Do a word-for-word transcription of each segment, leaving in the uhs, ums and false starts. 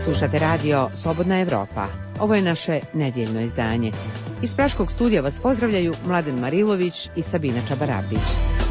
Slušate radio Slobodna Evropa. Ovo je naše nedjeljno izdanje. Iz Praškog studija vas pozdravljaju Mladen Marilović i Sabina Čabarapić.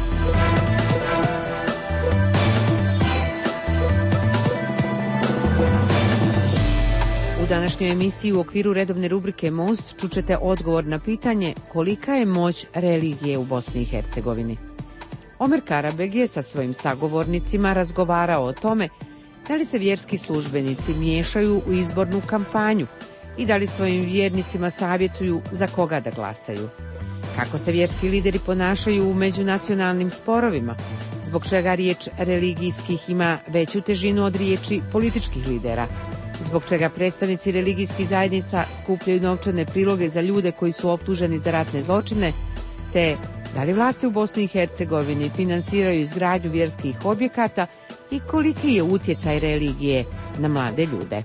U današnjoj emisiji u okviru redovne rubrike Most čućete odgovor na pitanje kolika je moć religije u Bosni i Hercegovini. Omer Karabeg je sa svojim sagovornicima razgovarao o tome da li se vjerski službenici miješaju u izbornu kampanju i da li svojim vjernicima savjetuju za koga da glasaju. Kako se vjerski lideri ponašaju u međunacionalnim sporovima, zbog čega riječ religijskih ima veću težinu od riječi političkih lidera, zbog čega predstavnici religijskih zajednica skupljaju novčane priloge za ljude koji su optuženi za ratne zločine, te da li vlasti u Bosni i Hercegovini finansiraju izgradnju vjerskih objekata i koliki je utjecaj religije na mlade ljude.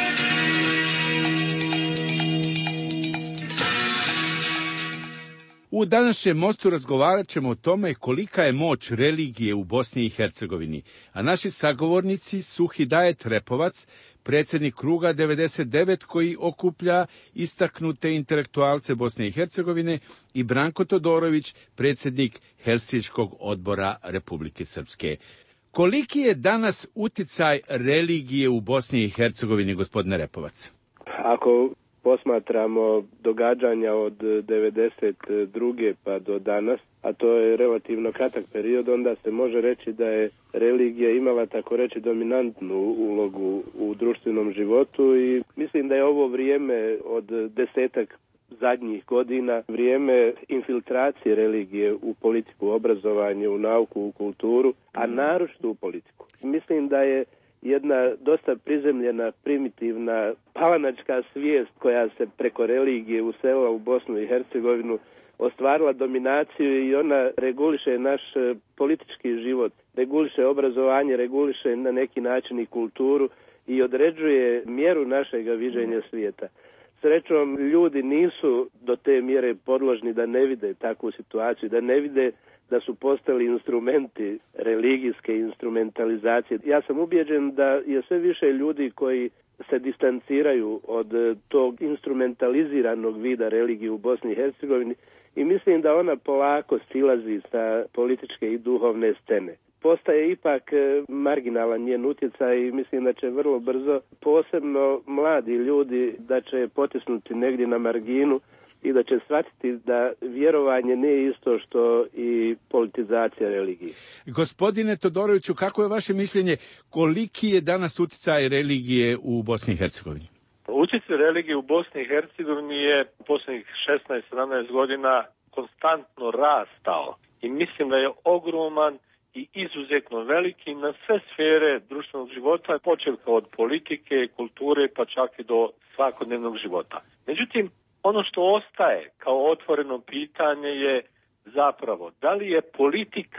U današnjem mostu razgovarat ćemo o tome kolika je moć religije u Bosni i Hercegovini, a naši sagovornici su Hidajet Repovac, predsjednik kruga devedeset devet koji okuplja istaknute intelektualce Bosne i Hercegovine, i Branko Todorović, predsjednik Helsinškog odbora Republike Srpske. Koliki je danas utjecaj religije u Bosni i Hercegovini, gospodine Repovac? Ako posmatramo događanja od devedeset druge pa do danas, a to je relativno kratak period, onda se može reći da je religija imala, tako reći, dominantnu ulogu u društvenom životu i mislim da je ovo vrijeme od desetak zadnjih godina vrijeme infiltracije religije u politiku, obrazovanje, u nauku, u kulturu, a naročito u politiku. Mislim da je jedna dosta prizemljena, primitivna, palanačka svijest koja se preko religije usela u Bosnu i Hercegovinu ostvarila dominaciju i ona reguliše naš politički život, reguliše obrazovanje, reguliše na neki način i kulturu i određuje mjeru našega viđenja svijeta. Srećom, ljudi nisu do te mjere podložni da ne vide takvu situaciju, da ne vide da su postali instrumenti religijske instrumentalizacije. Ja sam ubijeđen da je sve više ljudi koji se distanciraju od tog instrumentaliziranog vida religije u Bosni i Hercegovini i mislim da ona polako silazi sa političke i duhovne scene. Postaje ipak marginalan njen utjecaj i mislim da će vrlo brzo, posebno mladi ljudi, da će potisnuti negdje na marginu i da će shvatiti da vjerovanje nije isto što i politizacija religije. Gospodine Todoroviću, kako je vaše mišljenje, koliki je danas utjecaj religije u Bosni i Hercegovini? Utjecaj religije u Bosni i Hercegovini je u posljednjih šesnaest sedamnaest godina konstantno rastao i mislim da je ogroman i izuzetno veliki na sve sfere društvenog života, počev od politike, kulture, pa čak i do svakodnevnog života. Međutim, ono što ostaje kao otvoreno pitanje je zapravo da li je politika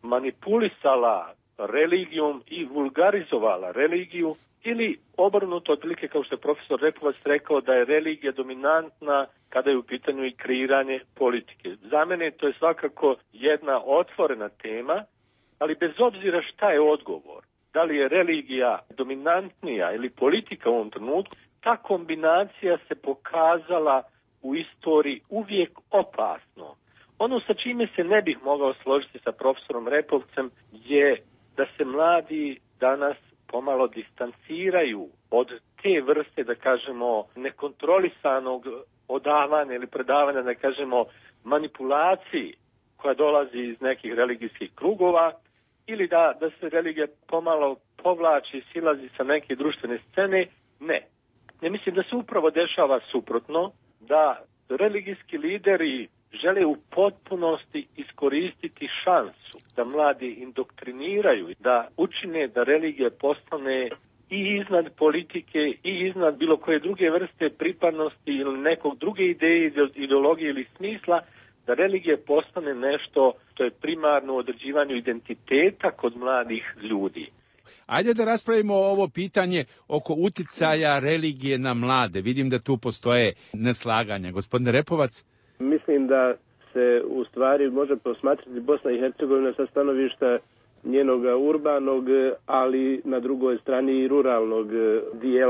manipulisala religijom i vulgarizovala religiju ili obrnuto, otprilike kao što je profesor Repovac rekao da je religija dominantna kada je u pitanju i kreiranje politike. Za mene to je svakako jedna otvorena tema, ali bez obzira šta je odgovor, da li je religija dominantnija ili politika u ovom trenutku, ta kombinacija se pokazala u istoriji uvijek opasno. Ono sa čime se ne bih mogao složiti sa profesorom Repovcem je da se mladi danas pomalo distanciraju od te vrste, da kažemo, nekontrolisanog odavanja ili predavanja, da kažemo, manipulaciji koja dolazi iz nekih religijskih krugova ili da, da se religija pomalo povlači, silazi sa neke društvene scene. Ne. Ja mislim da se upravo dešava suprotno, da religijski lideri žele u potpunosti iskoristiti šansu da mladi indoktriniraju, da učine da religija postane i iznad politike i iznad bilo koje druge vrste pripadnosti ili nekog druge ideje, ideologije ili smisla, da religija postane nešto što je primarno u određivanju identiteta kod mladih ljudi. Ajde da raspravimo ovo pitanje oko uticaja religije na mlade. Vidim da tu postoje neslaganja. Gospodine Repovac? Mislim da se u stvari može posmatrati Bosna i Hercegovina sa stanovišta njenog urbanog, ali na drugoj strani i ruralnog dijela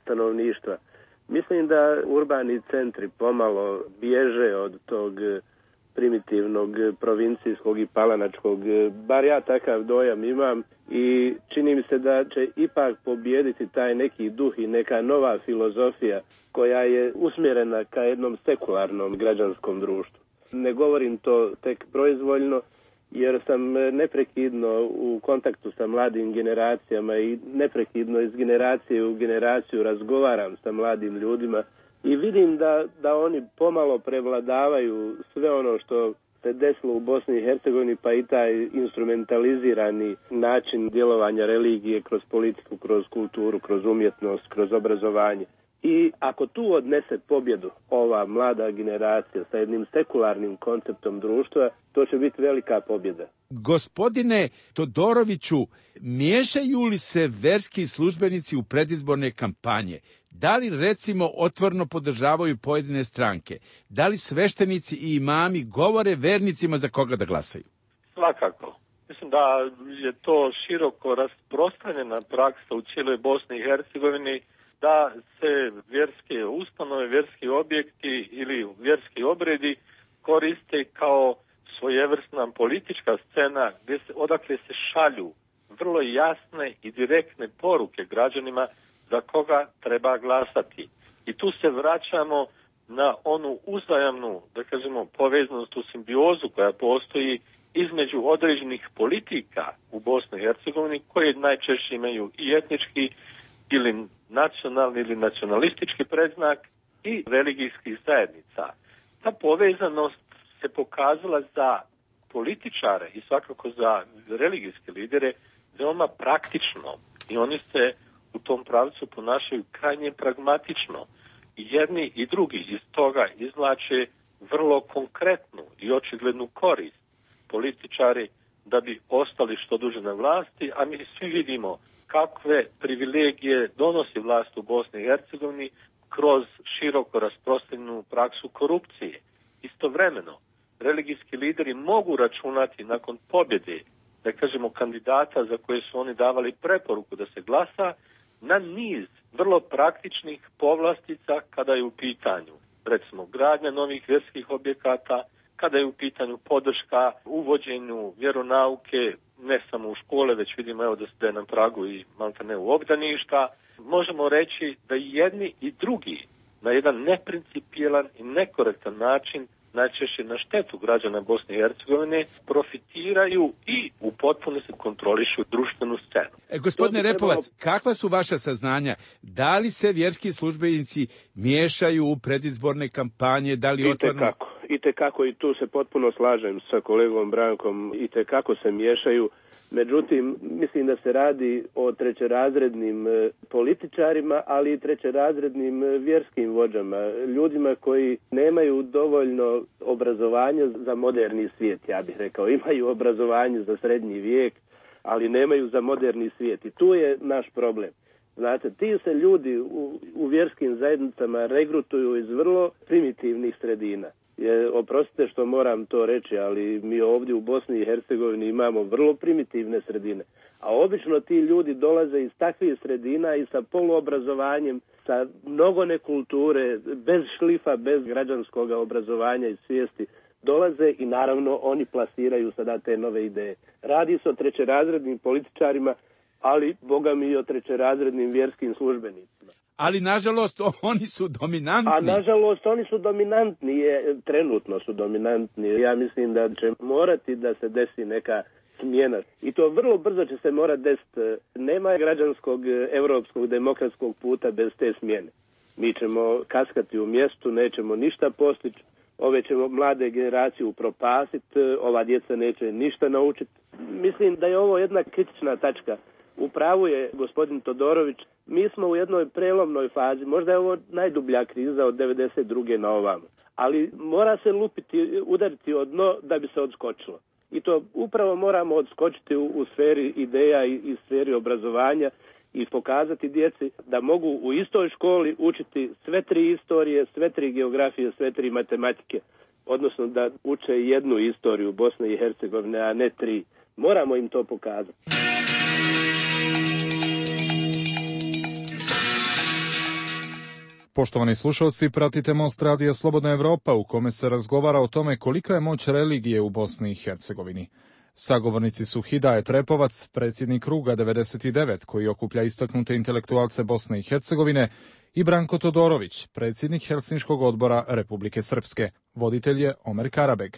stanovništva. Mislim da urbani centri pomalo bježe od tog primitivnog provincijskog i palanačkog, bar ja takav dojam imam i čini mi se da će ipak pobijediti taj neki duh i neka nova filozofija koja je usmjerena ka jednom sekularnom građanskom društvu. Ne govorim to tek proizvoljno, jer sam neprekidno u kontaktu sa mladim generacijama i neprekidno iz generacije u generaciju razgovaram sa mladim ljudima i vidim da, da oni pomalo prevladavaju sve ono što se desilo u Bosni i Hercegovini, pa i taj instrumentalizirani način djelovanja religije kroz politiku, kroz kulturu, kroz umjetnost, kroz obrazovanje. I ako tu odnese pobjedu ova mlada generacija sa jednim sekularnim konceptom društva, to će biti velika pobjeda. Gospodine Todoroviću, miješaju li se verski službenici u predizborne kampanje? Da li recimo otvoreno podržavaju pojedine stranke? Da li sveštenici i imami govore vernicima za koga da glasaju? Svakako. Mislim da je to široko rasprostranjena praksa u cijeloj Bosni i Hercegovini, da se vjerske ustanove, vjerski objekti ili vjerski obredi koriste kao svojevrsna politička scena gdje se, odakle se šalju vrlo jasne i direktne poruke građanima za koga treba glasati. I tu se vraćamo na onu uzajamnu, da kažemo, povezanost u simbiozu koja postoji između određenih politika u Bosni i Hercegovini koje najčešće imaju i etnički ili nacionalni ili nacionalistički predznak i religijskih zajednica. Ta povezanost se pokazala za političare i svakako za religijske lidere veoma praktično i oni se u tom pravcu ponašaju krajnje pragmatično. I jedni i drugi iz toga izvlače vrlo konkretnu i očiglednu korist. Političari da bi ostali što duže na vlasti, a mi svi vidimo kakve privilegije donosi vlast u Bosni i Hercegovini kroz široko rasprostranjenu praksu korupcije. Istovremeno, religijski lideri mogu računati nakon pobjede, da kažemo, kandidata za koje su oni davali preporuku da se glasa, na niz vrlo praktičnih povlastica kada je u pitanju, recimo, gradnja novih vjerskih objekata, kada je u pitanju podrška uvođenju vjeronauke, ne samo u škole, već vidimo evo da je na pragu i maltene u obdaništa. Možemo reći da jedni i drugi na jedan neprincipijelan i nekorektan način, najčešće na štetu građana Bosne i Hercegovine, profitiraju i u potpunosti kontrolišu društvenu scenu. E, gospodine Repovac, kakva su vaša saznanja? Da li se vjerski službenici miješaju u predizborne kampanje? Da li otvorno... Itekako, itekako i tu se potpuno slažem sa kolegom Brankom, itekako se miješaju. Međutim, mislim da se radi o trećerazrednim političarima, ali i trećerazrednim vjerskim vođama, ljudima koji nemaju dovoljno obrazovanja za moderni svijet, ja bih rekao. Imaju obrazovanje za srednji vijek, ali nemaju za moderni svijet. I tu je naš problem. Znate, ti se ljudi u, u vjerskim zajednicama regrutuju iz vrlo primitivnih sredina. Je, oprostite što moram to reći, ali mi ovdje u Bosni i Hercegovini imamo vrlo primitivne sredine. A obično ti ljudi dolaze iz takvih sredina i sa poluobrazovanjem, sa mnogo nekulture, bez šlifa, bez građanskog obrazovanja i svijesti, dolaze i naravno oni plasiraju sada te nove ideje. Radi se o trećerazrednim političarima, ali boga mi i o trećerazrednim vjerskim službenicima. Ali, nažalost, oni su dominantni. A, nažalost, oni su dominantni, je, trenutno su dominantni. Ja mislim da će morati da se desi neka smjena. I to vrlo brzo će se morati desiti. Nema građanskog, europskog, demokratskog puta bez te smjene. Mi ćemo kaskati u mjestu, nećemo ništa postići. Ove ćemo mlade generacije upropasiti, ova djeca neće ništa naučiti. Mislim da je ovo jedna kritična tačka. U pravu je gospodin Todorović, mi smo u jednoj prelomnoj fazi, možda je ovo najdublja kriza od devedeset druge na ovamo, ali mora se lupiti, udariti od dno da bi se odskočilo. I to upravo moramo odskočiti u, u sferi ideja i, i sferi obrazovanja i pokazati djeci da mogu u istoj školi učiti sve tri istorije, sve tri geografije, sve tri matematike, odnosno da uče jednu istoriju Bosne i Hercegovine, a ne tri. Moramo im to pokazati. Poštovani slušalci, pratite Most radija Slobodna Evropa u kome se razgovara o tome kolika je moć religije u Bosni i Hercegovini. Sagovornici su Hidajet Repovac, predsjednik Kruga devedeset devet, koji okuplja istaknute intelektualce Bosne i Hercegovine, i Branko Todorović, predsjednik Helsinškog odbora Republike Srpske. Voditelj je Omer Karabeg.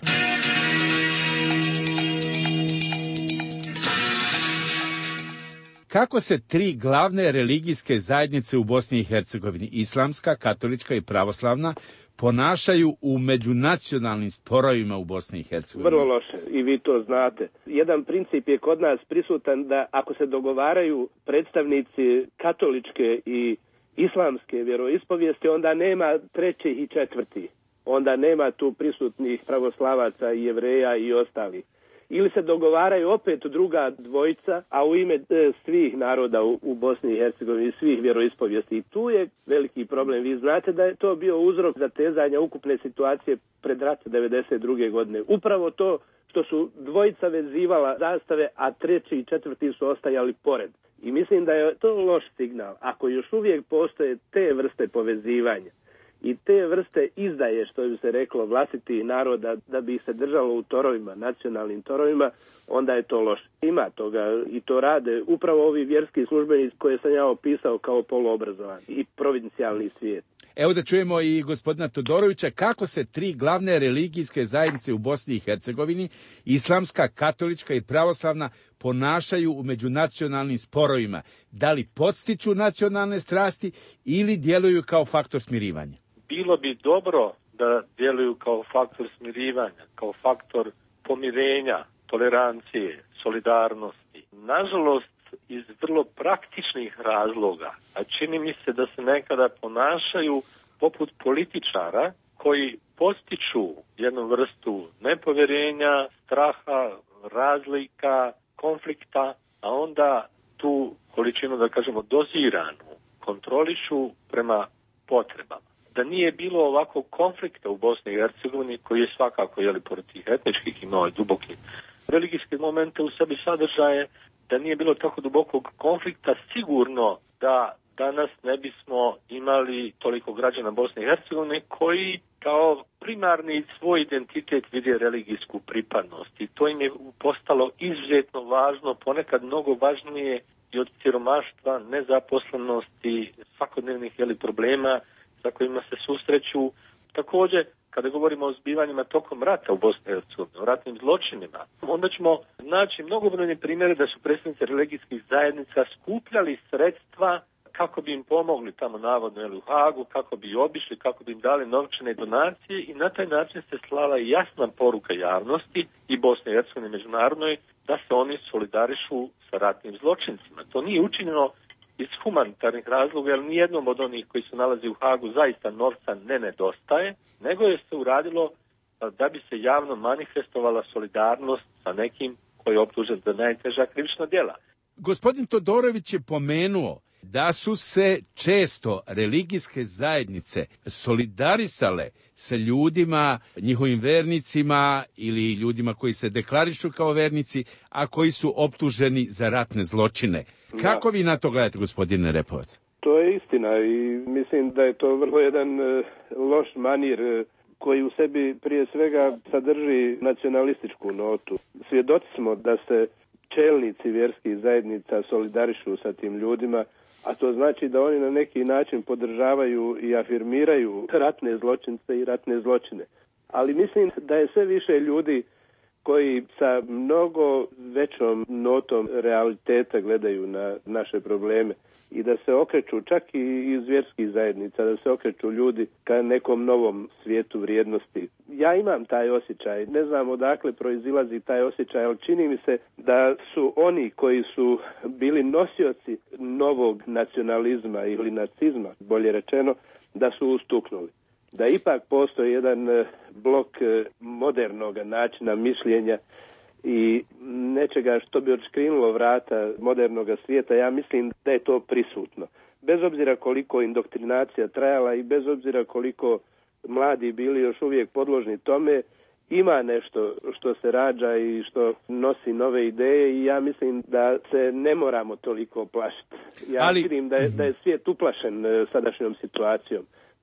Kako se tri glavne religijske zajednice u Bosni i Hercegovini, islamska, katolička i pravoslavna, ponašaju u međunacionalnim sporovima u Bosni i Hercegovini? Vrlo loše, i vi to znate. Jedan princip je kod nas prisutan da ako se dogovaraju predstavnici katoličke i islamske vjeroispovijesti, onda nema trećih i četvrtih. Onda nema tu prisutnih pravoslavaca i Jevreja i ostalih. Ili se dogovaraju opet druga dvojica, a u ime e, svih naroda u, u Bosni i Hercegovini, svih vjeroispovijesti. I tu je veliki problem. Vi znate da je to bio uzrok zatezanja ukupne situacije pred rat devedeset druge godine. Upravo to što su dvojica vezivala zastave, a treći i četvrti su ostajali pored. I mislim da je to loš signal. Ako još uvijek postoje te vrste povezivanja i te vrste izdaje, što bi se reklo, vlastitih naroda, da bi se držalo u torovima, nacionalnim torovima, onda je to loše. Ima toga i to rade upravo ovi vjerski službenici koje sam ja opisao kao poluobrazovani i provincijalni svijet. Evo da čujemo i gospodina Todorovića kako se tri glavne religijske zajednice u Bosni i Hercegovini, islamska, katolička i pravoslavna, ponašaju u međunacionalnim sporovima. Da li podstiču nacionalne strasti ili djeluju kao faktor smirivanja? Bilo bi dobro da djeluju kao faktor smirivanja, kao faktor pomirenja, tolerancije, solidarnosti. Nažalost, iz vrlo praktičnih razloga, a čini mi se da se nekada ponašaju poput političara koji postiču jednu vrstu nepovjerenja, straha, razlika, konflikta, a onda tu količinu, da kažemo, doziranu kontrolišu prema potrebama. Da nije bilo ovako konflikta u Bosni i Hercegovini, koji je svakako, jeli, pored tih etničkih imao i duboki religijske momente u sebi sadržaje, da nije bilo tako dubokog konflikta, sigurno da danas ne bismo imali toliko građana Bosne i Hercegovine koji kao primarni svoj identitet vide religijsku pripadnost. I to im je postalo izuzetno važno, ponekad mnogo važnije i od siromaštva, nezaposlenosti, svakodnevnih, jeli, problema sa kojima se susreću. Također, kada govorimo o zbivanjima tokom rata u Bosni i Hercegovini, o ratnim zločinima, onda ćemo naći mnogobrojne primjere da su predstavnici religijskih zajednica skupljali sredstva kako bi im pomogli tamo navodno, jel, u Hagu, kako bi obišli, kako bi im dali novčane donacije, i na taj način se slala jasna poruka javnosti i Bosne i Hercegovine međunarodnoj da se oni solidarišu sa ratnim zločincima. To nije učinjeno iz humanitarnih razloga, jer nijednom od onih koji se nalazi u Hagu zaista novca ne nedostaje, nego je se uradilo da bi se javno manifestovala solidarnost sa nekim koji je optužen za najteža krivična djela. Gospodin Todorović je pomenuo da su se često religijske zajednice solidarisale sa ljudima, njihovim vernicima ili ljudima koji se deklarišu kao vernici, a koji su optuženi za ratne zločine. Kako vi na to gledate, gospodine Repovac? To je istina i mislim da je to vrlo jedan uh, loš manir uh, koji u sebi prije svega sadrži nacionalističku notu. Svjedoci smo da se čelnici vjerskih zajednica solidarišu sa tim ljudima, a to znači da oni na neki način podržavaju i afirmiraju ratne zločince i ratne zločine. Ali mislim da je sve više ljudi koji sa mnogo većom notom realiteta gledaju na naše probleme i da se okreću čak i iz vjerskih zajednica, da se okreću ljudi ka nekom novom svijetu vrijednosti. Ja imam taj osjećaj, ne znam odakle proizilazi taj osjećaj, ali čini mi se da su oni koji su bili nosioci novog nacionalizma ili nacizma, bolje rečeno, da su ustuknuli. Da ipak postoji jedan blok modernog načina mišljenja i nečega što bi odškrinulo vrata modernog svijeta. Ja mislim da je to prisutno. Bez obzira koliko indoktrinacija trajala i bez obzira koliko mladi bili još uvijek podložni tome, ima nešto što se rađa i što nosi nove ideje i ja mislim da se ne moramo toliko plašiti. Ja Ali... vidim da je, da je svijet uplašen sadašnjom situacijom.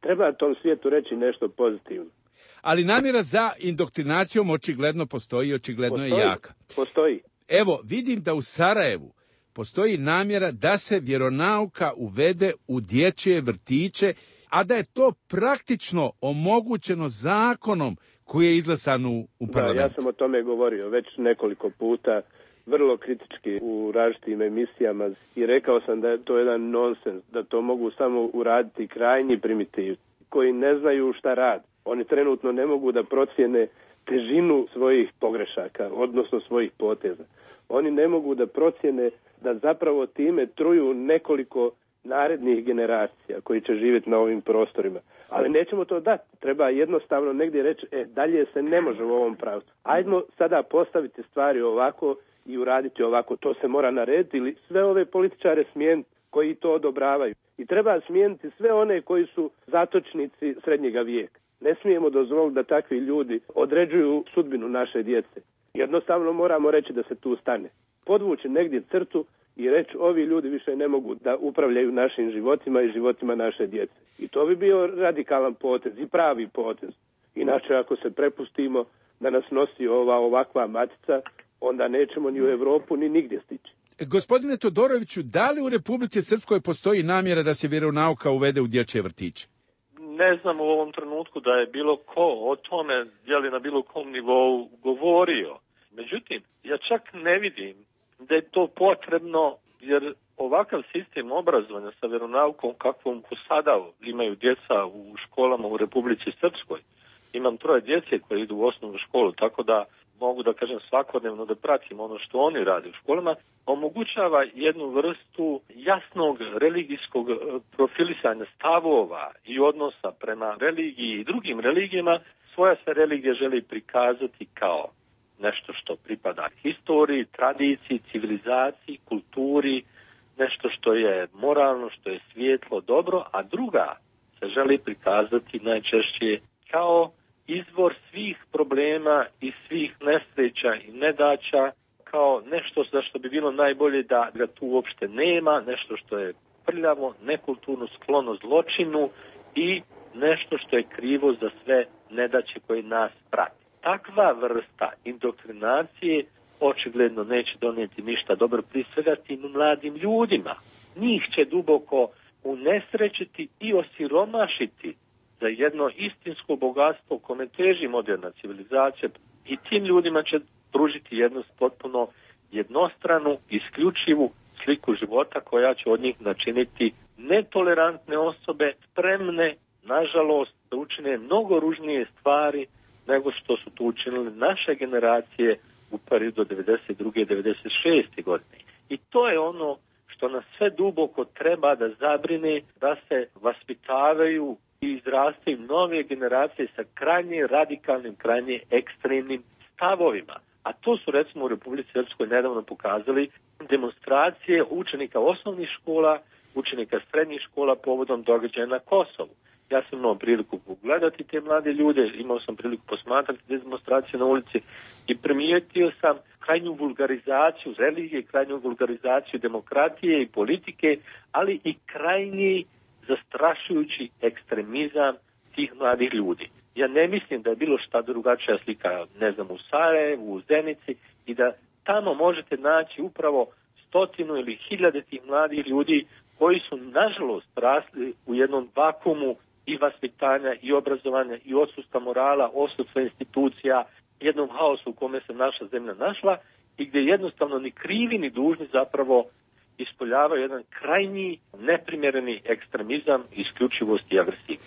Treba tom svijetu reći nešto pozitivno. Ali namjera za indoktrinacijom očigledno postoji i očigledno Postoji, je jaka. Postoji. Evo, vidim da u Sarajevu postoji namjera da se vjeronauka uvede u dječje vrtiće, a da je to praktično omogućeno zakonom koji je izglasan u, u parlamentu. Da, ja sam o tome govorio već nekoliko puta, vrlo kritički u različitim emisijama i rekao sam da je to jedan nonsens, da to mogu samo uraditi krajnji primitivci koji ne znaju šta radi. Oni trenutno ne mogu da procijene težinu svojih pogrešaka, odnosno svojih poteza. Oni ne mogu da procijene da zapravo time truju nekoliko narednih generacija koji će živjeti na ovim prostorima. Ali nećemo to dati. Treba jednostavno negdje reći, e, dalje se ne može u ovom pravcu. Ajdemo sada postaviti stvari ovako i uraditi ovako. To se mora narediti ili sve ove političare smijeniti koji to odobravaju. I treba smijeniti sve one koji su zatočnici srednjega vijeka. Ne smijemo dozvoliti da takvi ljudi određuju sudbinu naše djece. Jednostavno moramo reći da se tu stane. Podvući negdje crtu i reći ovi ljudi više ne mogu da upravljaju našim životima i životima naše djece. I to bi bio radikalan potez i pravi potez. Inače, ako se prepustimo da nas nosi ova ovakva matica, onda nećemo ni u Europu ni nigdje stići. Gospodine Todoroviću, da li u Republici Srpskoj postoji namjera da se vjeronauka uvede u dječje vrtiće? Ne znam u ovom trenutku da je bilo ko o tome, je li na bilo kom nivou govorio. Međutim, ja čak ne vidim da je to potrebno, jer ovakav sistem obrazovanja sa vjeronaukom kakvom ko sada imaju djeca u školama u Republici Srpskoj. Imam troje djece koje idu u osnovnu školu, tako da mogu da kažem svakodnevno da pratim ono što oni rade u školama, omogućava jednu vrstu jasnog religijskog profilisanja stavova i odnosa prema religiji i drugim religijama. Svoja se religija želi prikazati kao nešto što pripada historiji, tradiciji, civilizaciji, kulturi, nešto što je moralno, što je svijetlo, dobro, a druga se želi prikazati najčešće kao izvor svih problema i svih nesreća i nedaća, kao nešto za što bi bilo najbolje da ga tu uopšte nema, nešto što je prljavo, nekulturno, sklono zločinu i nešto što je krivo za sve nedaće koje nas prati. Takva vrsta indoktrinacije očigledno neće donijeti ništa dobro, prije svega tim mladim ljudima. Njih će duboko unesrećiti i osiromašiti za jedno istinsko bogatstvo kome teži moderna civilizacija i tim ljudima će pružiti jednu potpuno jednostranu, isključivu sliku života koja će od njih načiniti netolerantne osobe, spremne, nažalost, da učine mnogo ružnije stvari nego što su to učinili naše generacije u periodu devedeset druge devedeset šeste godine. I to je ono što nas sve duboko treba da zabrine, da se vaspitavaju i izrastaju nove generacije sa krajnje radikalnim, krajnje ekstremnim stavovima. A to su recimo u Republici Srpskoj nedavno pokazali demonstracije učenika osnovnih škola, učenika srednjih škola povodom događaja na Kosovu. Ja sam imao priliku pogledati te mlade ljude, imao sam priliku posmatrati demonstracije na ulici i primijetio sam krajnju vulgarizaciju religije, krajnju vulgarizaciju demokratije i politike, ali i krajnji zastrašujući ekstremizam tih mladih ljudi. Ja ne mislim da je bilo šta drugačija slika, ne znam, u Sarajevu, u Zenici i da tamo možete naći upravo stotinu ili hiljade tih mladih ljudi koji su nažalost rasli u jednom vakuumu i vaspitanja i obrazovanja i odsustva morala, odsustva institucija, jednom haosu u kome se naša zemlja našla i gdje jednostavno ni krivi ni dužni zapravo ispoljavaju jedan krajnji, neprimjereni ekstremizam, isključivost i agresivnost.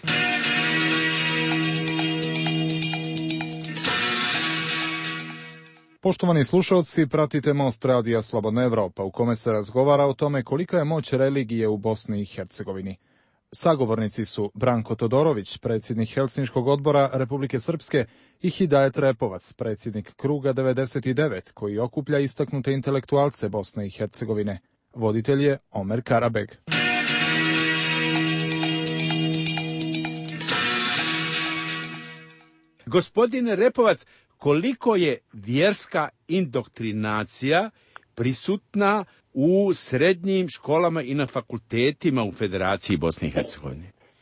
Poštovani slušalci, pratite Most radija Slobodna Evropa, u kome se razgovara o tome kolika je moć religije u Bosni i Hercegovini. Sagovornici su Branko Todorović, predsjednik Helsinškog odbora Republike Srpske, i Hidajet Repovac, predsjednik Kruga devedeset devet, koji okuplja istaknute intelektualce Bosne i Hercegovine. Voditelj je Omer Karabeg. Gospodine Repovac, koliko je vjerska indoktrinacija prisutna u srednjim školama i na fakultetima u Federaciji Bosne i Hercegovine?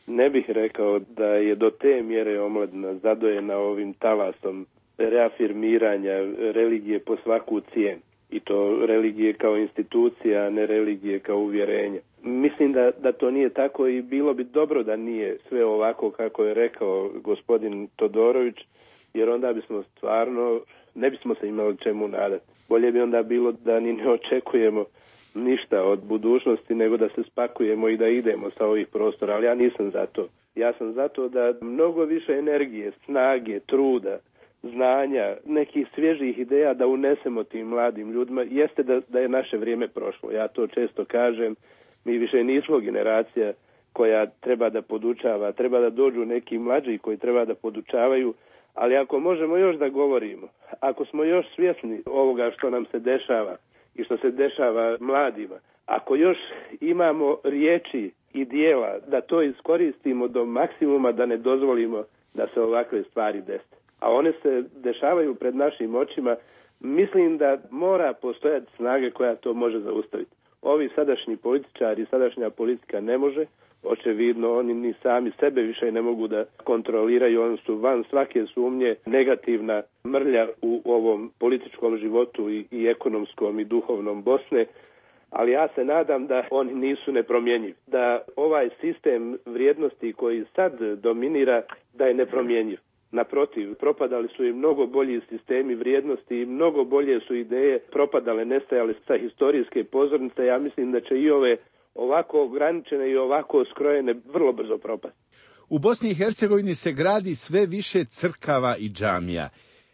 Ne bih rekao da je do te mjere omladina zadojena ovim talasom reafirmiranja religije po svaku cijenu. I to religije kao institucija, a ne religije kao uvjerenje. Mislim da, da to nije tako i bilo bi dobro da nije sve ovako kako je rekao gospodin Todorović, jer onda bismo stvarno, ne bismo se imali čemu nadati. Bolje bi onda bilo da ni ne očekujemo ništa od budućnosti, nego da se spakujemo i da idemo sa ovih prostora, ali ja nisam za to. Ja sam za to da mnogo više energije, snage, truda, znanja, nekih svježih ideja da unesemo tim mladim ljudima. Jeste da, da je naše vrijeme prošlo. Ja to često kažem. Mi više nismo generacija koja treba da podučava. Treba da dođu neki mlađi koji treba da podučavaju. Ali ako možemo još da govorimo, ako smo još svjesni ovoga što nam se dešava i što se dešava mladima, ako još imamo riječi i dijela da to iskoristimo do maksimuma, da ne dozvolimo da se ovakve stvari dese, a one se dešavaju pred našim očima, mislim da mora postojati snage koja to može zaustaviti. Ovi sadašnji političari, sadašnja politika ne može, očevidno oni ni sami sebe više ne mogu da kontroliraju, oni su van svake sumnje negativna mrlja u ovom političkom životu i, i ekonomskom i duhovnom Bosne, ali ja se nadam da oni nisu nepromjenjivi, da ovaj sistem vrijednosti koji sad dominira, da je nepromjenjiv. Naprotiv, propadali su i mnogo bolji sistemi vrijednosti i mnogo bolje su ideje propadale, nestajale sa historijske pozornice. Ja mislim da će i ove ovako ograničene i ovako skrojene vrlo brzo propasti. U Bosni i Hercegovini se gradi sve više crkava i džamija.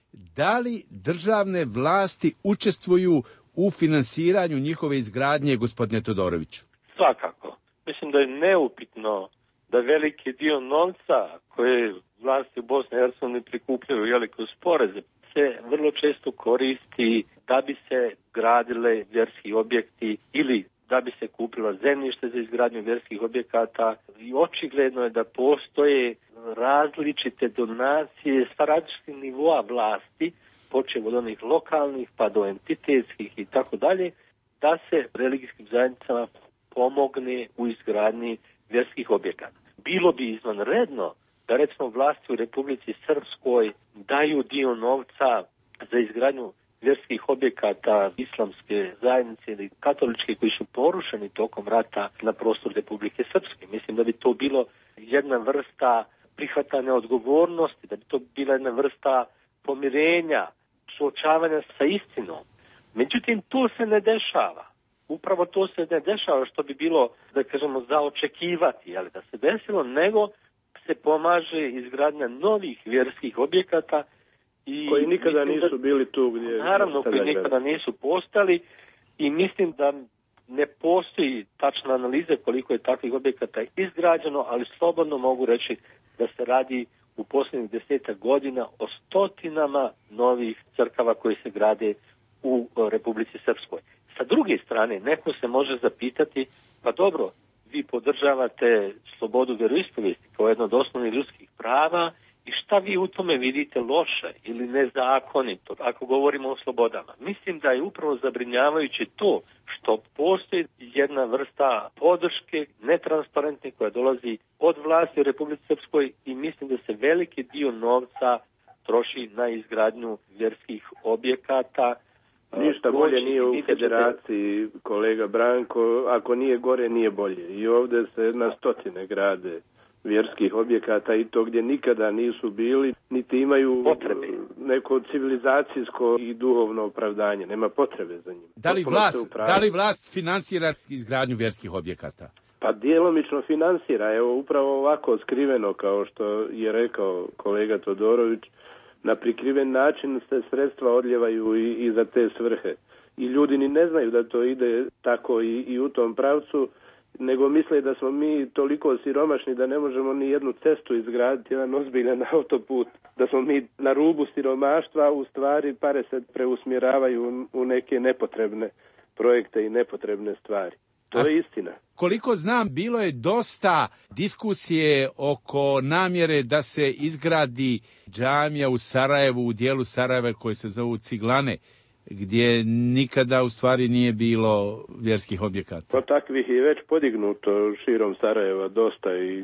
Da li državne vlasti učestvuju u finansiranju njihove izgradnje, gospodine Todoroviću? Svakako. Mislim da je neupitno da veliki dio novca koje vlasti u Bosni i Hercegovini prikupljaju jeli kroz poreze se vrlo često koristi da bi se gradile vjerski objekti ili da bi se kupila zemljište za izgradnju vjerskih objekata i očigledno je da postoje različite donacije sa različitih nivoa vlasti, počev od onih lokalnih pa do entitetskih i tako dalje, da se religijskim zajednicama pomogne u izgradnji vjerskih objekata. Bilo bi izvanredno da recimo vlasti u Republici Srpskoj daju dio novca za izgradnju vjerskih objekata islamske zajednice ili katoličke koji su porušeni tokom rata na prostoru Republike Srpske. Mislim da bi to bilo jedna vrsta prihvatanja odgovornosti, da bi to bila jedna vrsta pomirenja, suočavanja sa istinom. Međutim, to se ne dešava. Upravo to se ne dešava što bi bilo, da kažemo, za očekivati, ali da se desilo, nego se pomaže izgradnja novih vjerskih objekata i koji nikada nisu bili tu gdje... Naravno, koji nikada nisu postali i mislim da ne postoji tačna analiza koliko je takvih objekata izgrađeno, ali slobodno mogu reći da se radi u posljednjih desetak godina o stotinama novih crkava koji se grade u Republici Srpskoj. Sa druge strane, neko se može zapitati, pa dobro, vi podržavate slobodu vjeroispovijesti kao jedno od osnovnih ljudskih prava i šta vi u tome vidite loše ili nezakonito, ako govorimo o slobodama. Mislim da je upravo zabrinjavajuće to što postoji jedna vrsta podrške netransparentne koja dolazi od vlasti u Republici Srpskoj i mislim da se veliki dio novca troši na izgradnju vjerskih objekata. Ništa bolje nije u federaciji, kolega Branko, ako nije gore nije bolje. I ovdje se na stotine grade vjerskih objekata i to gdje nikada nisu bili, niti imaju potrebe, neko civilizacijsko i duhovno opravdanje. Nema potrebe za njim. Da li vlast, da li vlast finansira izgradnju vjerskih objekata? Pa djelomično finansira. Evo upravo ovako skriveno, kao što je rekao kolega Todorović, na prikriven način se sredstva odljevaju i, i za te svrhe. I ljudi ni ne znaju da to ide tako i, i u tom pravcu, nego misle da smo mi toliko siromašni da ne možemo ni jednu cestu izgraditi, jedan ozbiljan autoput, da smo mi na rubu siromaštva, u stvari pare se preusmjeravaju u neke nepotrebne projekte i nepotrebne stvari. To je istina. Koliko znam, bilo je dosta diskusije oko namjere da se izgradi džamija u Sarajevu, u dijelu Sarajeva koji se zovu Ciglane, gdje nikada u stvari nije bilo vjerskih objekata. Pa takvih je već podignuto širom Sarajeva dosta i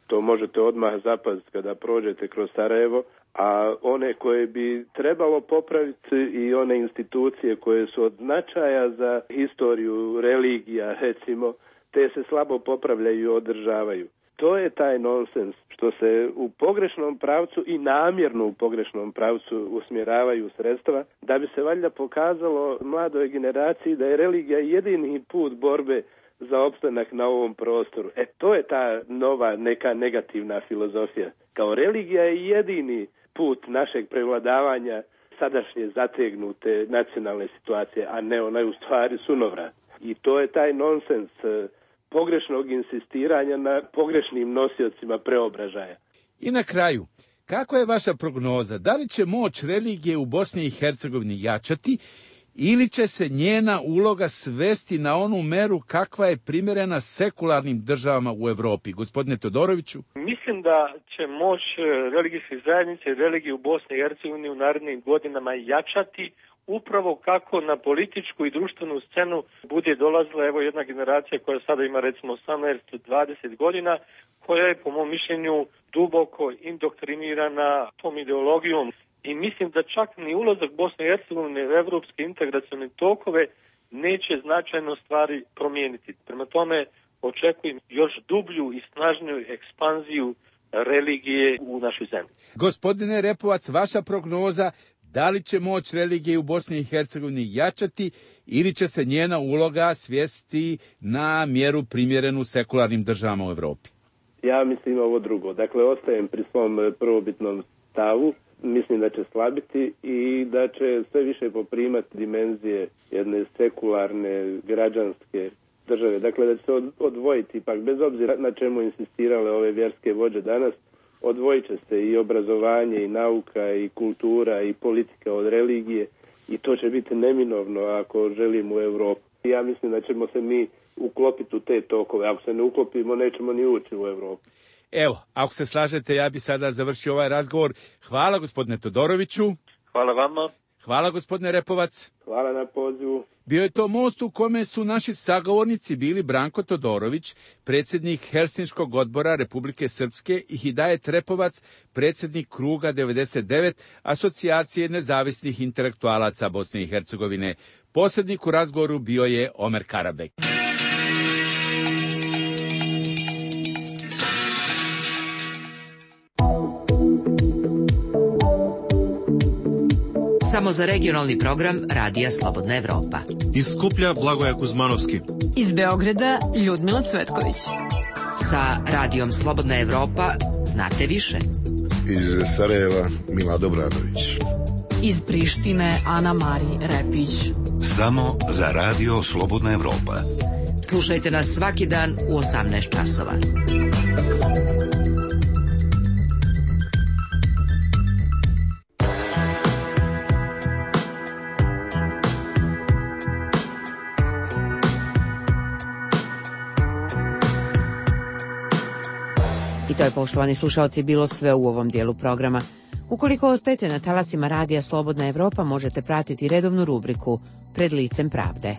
To možete odmah zapaziti kada prođete kroz Sarajevo, a one koje bi trebalo popraviti i one institucije koje su od značaja za historiju religija, recimo, te se slabo popravljaju i održavaju. To je taj nonsens što se u pogrešnom pravcu i namjerno u pogrešnom pravcu usmjeravaju sredstva, da bi se valjda pokazalo mladoj generaciji da je religija jedini put borbe za opstanak na ovom prostoru. E, to je ta nova neka negativna filozofija. Kao religija je jedini put našeg prevladavanja sadašnje zategnute nacionalne situacije, a ne ona je u stvari sunovrat. I to je taj nonsens pogrešnog insistiranja na pogrešnim nosiocima preobražaja. I na kraju, kako je vaša prognoza? Da li će moć religije u Bosni i Hercegovini jačati ili će se njena uloga svesti na onu meru kakva je primjerena sekularnim državama u Europi? Gospodine Todoroviću? Mislim da će moć religijskih zajednica i religije u Bosni i Hercegovini u narednim godinama jačati upravo kako na političku i društvenu scenu bude dolazila evo jedna generacija koja sada ima recimo osamnaest do dvadeset godina, koja je po mom mišljenju duboko indoktrinirana tom ideologijom. I mislim da čak ni ulazak Bosne i Hercegovine u evropske integracione tokove neće značajno stvari promijeniti. Prema tome očekujem još dublju i snažniju ekspanziju religije u našoj zemlji. Gospodine Repovac, vaša prognoza, da li će moć religije u Bosni i Hercegovini jačati ili će se njena uloga svesti na mjeru primjerenu sekularnim državama u Europi? Ja mislim ovo drugo. Dakle, ostajem pri svom prvobitnom stavu. Mislim da će slabiti i da će sve više poprimati dimenzije jedne sekularne, građanske države. Dakle, da će se odvojiti, ipak bez obzira na čemu insistirale ove vjerske vođe danas, odvojit će se i obrazovanje, i nauka, i kultura, i politika od religije i to će biti neminovno ako želimo u Europu. Ja mislim da ćemo se mi uklopiti u te tokove. Ako se ne uklopimo, nećemo ni ući u Europu. Evo, ako se slažete, ja bi sada završio ovaj razgovor. Hvala gospodine Todoroviću. Hvala vama. Hvala gospodine Repovac. Hvala na pozivu. Bio je to most u kome su naši sagovornici bili Branko Todorović, predsjednik Helsinškog odbora Republike Srpske, i Hidajet Repovac, predsjednik Kruga devedeset devet, asocijacije nezavisnih intelektualaca Bosne i Hercegovine. Posrednik u razgovoru bio je Omer Karabek. Samo za regionalni program Radija Slobodna Evropa. Iz Skuplja Blagoja Kuzmanovski. Iz Beograda Ljudmila Cvetković. Sa Radijom Slobodna Evropa znate više. Iz Sarajeva Milado Bradović. Iz Prištine Ana Mari Repić. Samo za Radio Slobodna Evropa. Slušajte nas svaki dan u osamnaest časova. I to je, poštovani slušaoci, bilo sve u ovom dijelu programa. Ukoliko ostajete na talasima Radija Slobodna Evropa, možete pratiti redovnu rubriku Pred licem pravde.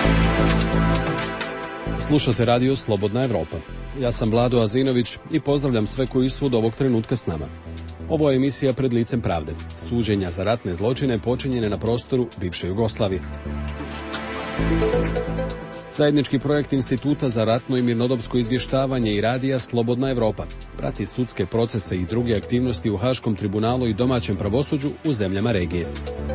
Slušate radio Slobodna Evropa. Ja sam Vlado Azinović i pozdravljam sve koji su od ovog trenutka s nama. Ovo je emisija Pred licem pravde, suđenja za ratne zločine počinjene na prostoru bivše Jugoslavije. Zajednički projekt Instituta za ratno i mirnodopsko izvještavanje i radija Slobodna Evropa prati sudske procese i druge aktivnosti u Haškom tribunalu i domaćem pravosuđu u zemljama regije.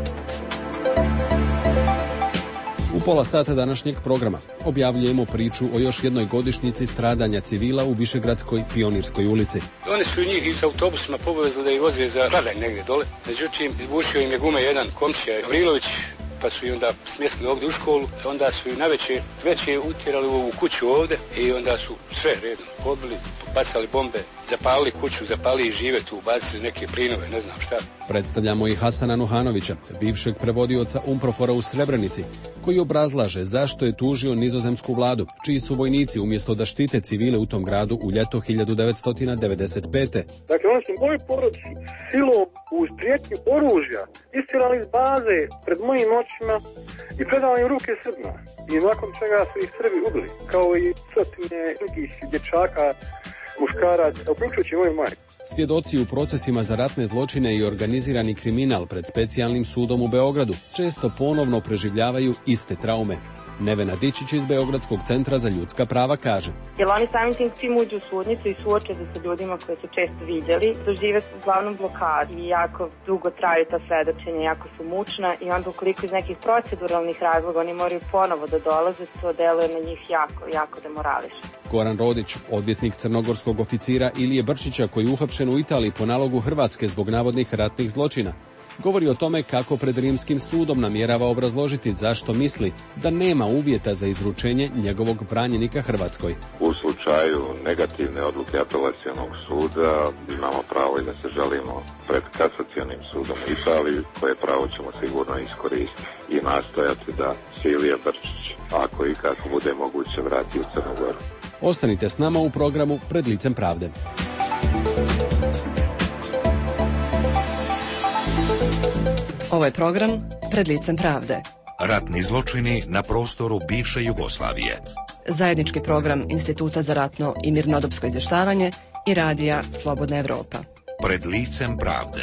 U pola sata današnjeg programa objavljujemo priču o još jednoj godišnjici stradanja civila u Višegradskoj Pionirskoj ulici. Oni su njih s autobusima povezali da ih voze za Radanj negdje dole. Međutim, izbušio im je gume jedan komšija Vrilović, pa su i onda smjestili ovdje u školu. Onda su i najveće veće utjerali u ovu kuću ovdje i onda su sve redom pobili, bacali bombe, zapalili kuću, zapalili i žive tu, bacili neke plinove, ne znam šta. Predstavljamo i Hasana Nuhanovića, bivšeg prevodioca Umprofora u Srebrenici, koji obrazlaže zašto je tužio nizozemsku vladu, čiji su vojnici umjesto da štite civile u tom gradu u ljeto hiljadu devetsto devedeset pete. Dakle, oni su moju porodicu silom uz prijetnju oružja istirali iz baze pred mojim očima i predali im ruke Srbima. I nakon čega su ih Srbi ubili, kao i stotine drugih dječaka, muškaraca, uključujući moju majku. Svjedoci u procesima za ratne zločine i organizirani kriminal pred specijalnim sudom u Beogradu često ponovno preživljavaju iste traume. Nevena Dičić iz Beogradskog centra za ljudska prava kaže: Jer oni samim tim čim uđu u sudnicu i suoče se sa ljudima koje su često vidjeli, dožive su uglavnom blokadu i jako dugo traju ta svedočenja, jako su mučna i onda ukoliko iz nekih proceduralnih razloga oni moraju ponovo da dolaze, to deluje na njih jako, jako demorališe. Goran Rodić, odvjetnik crnogorskog oficira Ilije Brčića koji je uhapšen u Italiji po nalogu Hrvatske zbog navodnih ratnih zločina, govori o tome kako pred Rimskim sudom namjerava obrazložiti zašto misli da nema uvjeta za izručenje njegovog branjenika Hrvatskoj. U slučaju negativne odluke apelacionog suda imamo pravo i da se žalimo pred kasacionim sudom u Italiji, koje pravo ćemo sigurno iskoristiti i nastojati da se Ilija Brčić, ako i kako bude moguće, vrati u Crnu Goru. Ostanite s nama u programu Pred licem pravde. Ovo je program Pred licem pravde. Ratni zločini na prostoru bivše Jugoslavije. Zajednički program Instituta za ratno i mirnodopsko izvještavanje i radija Slobodna Evropa. Pred licem pravde.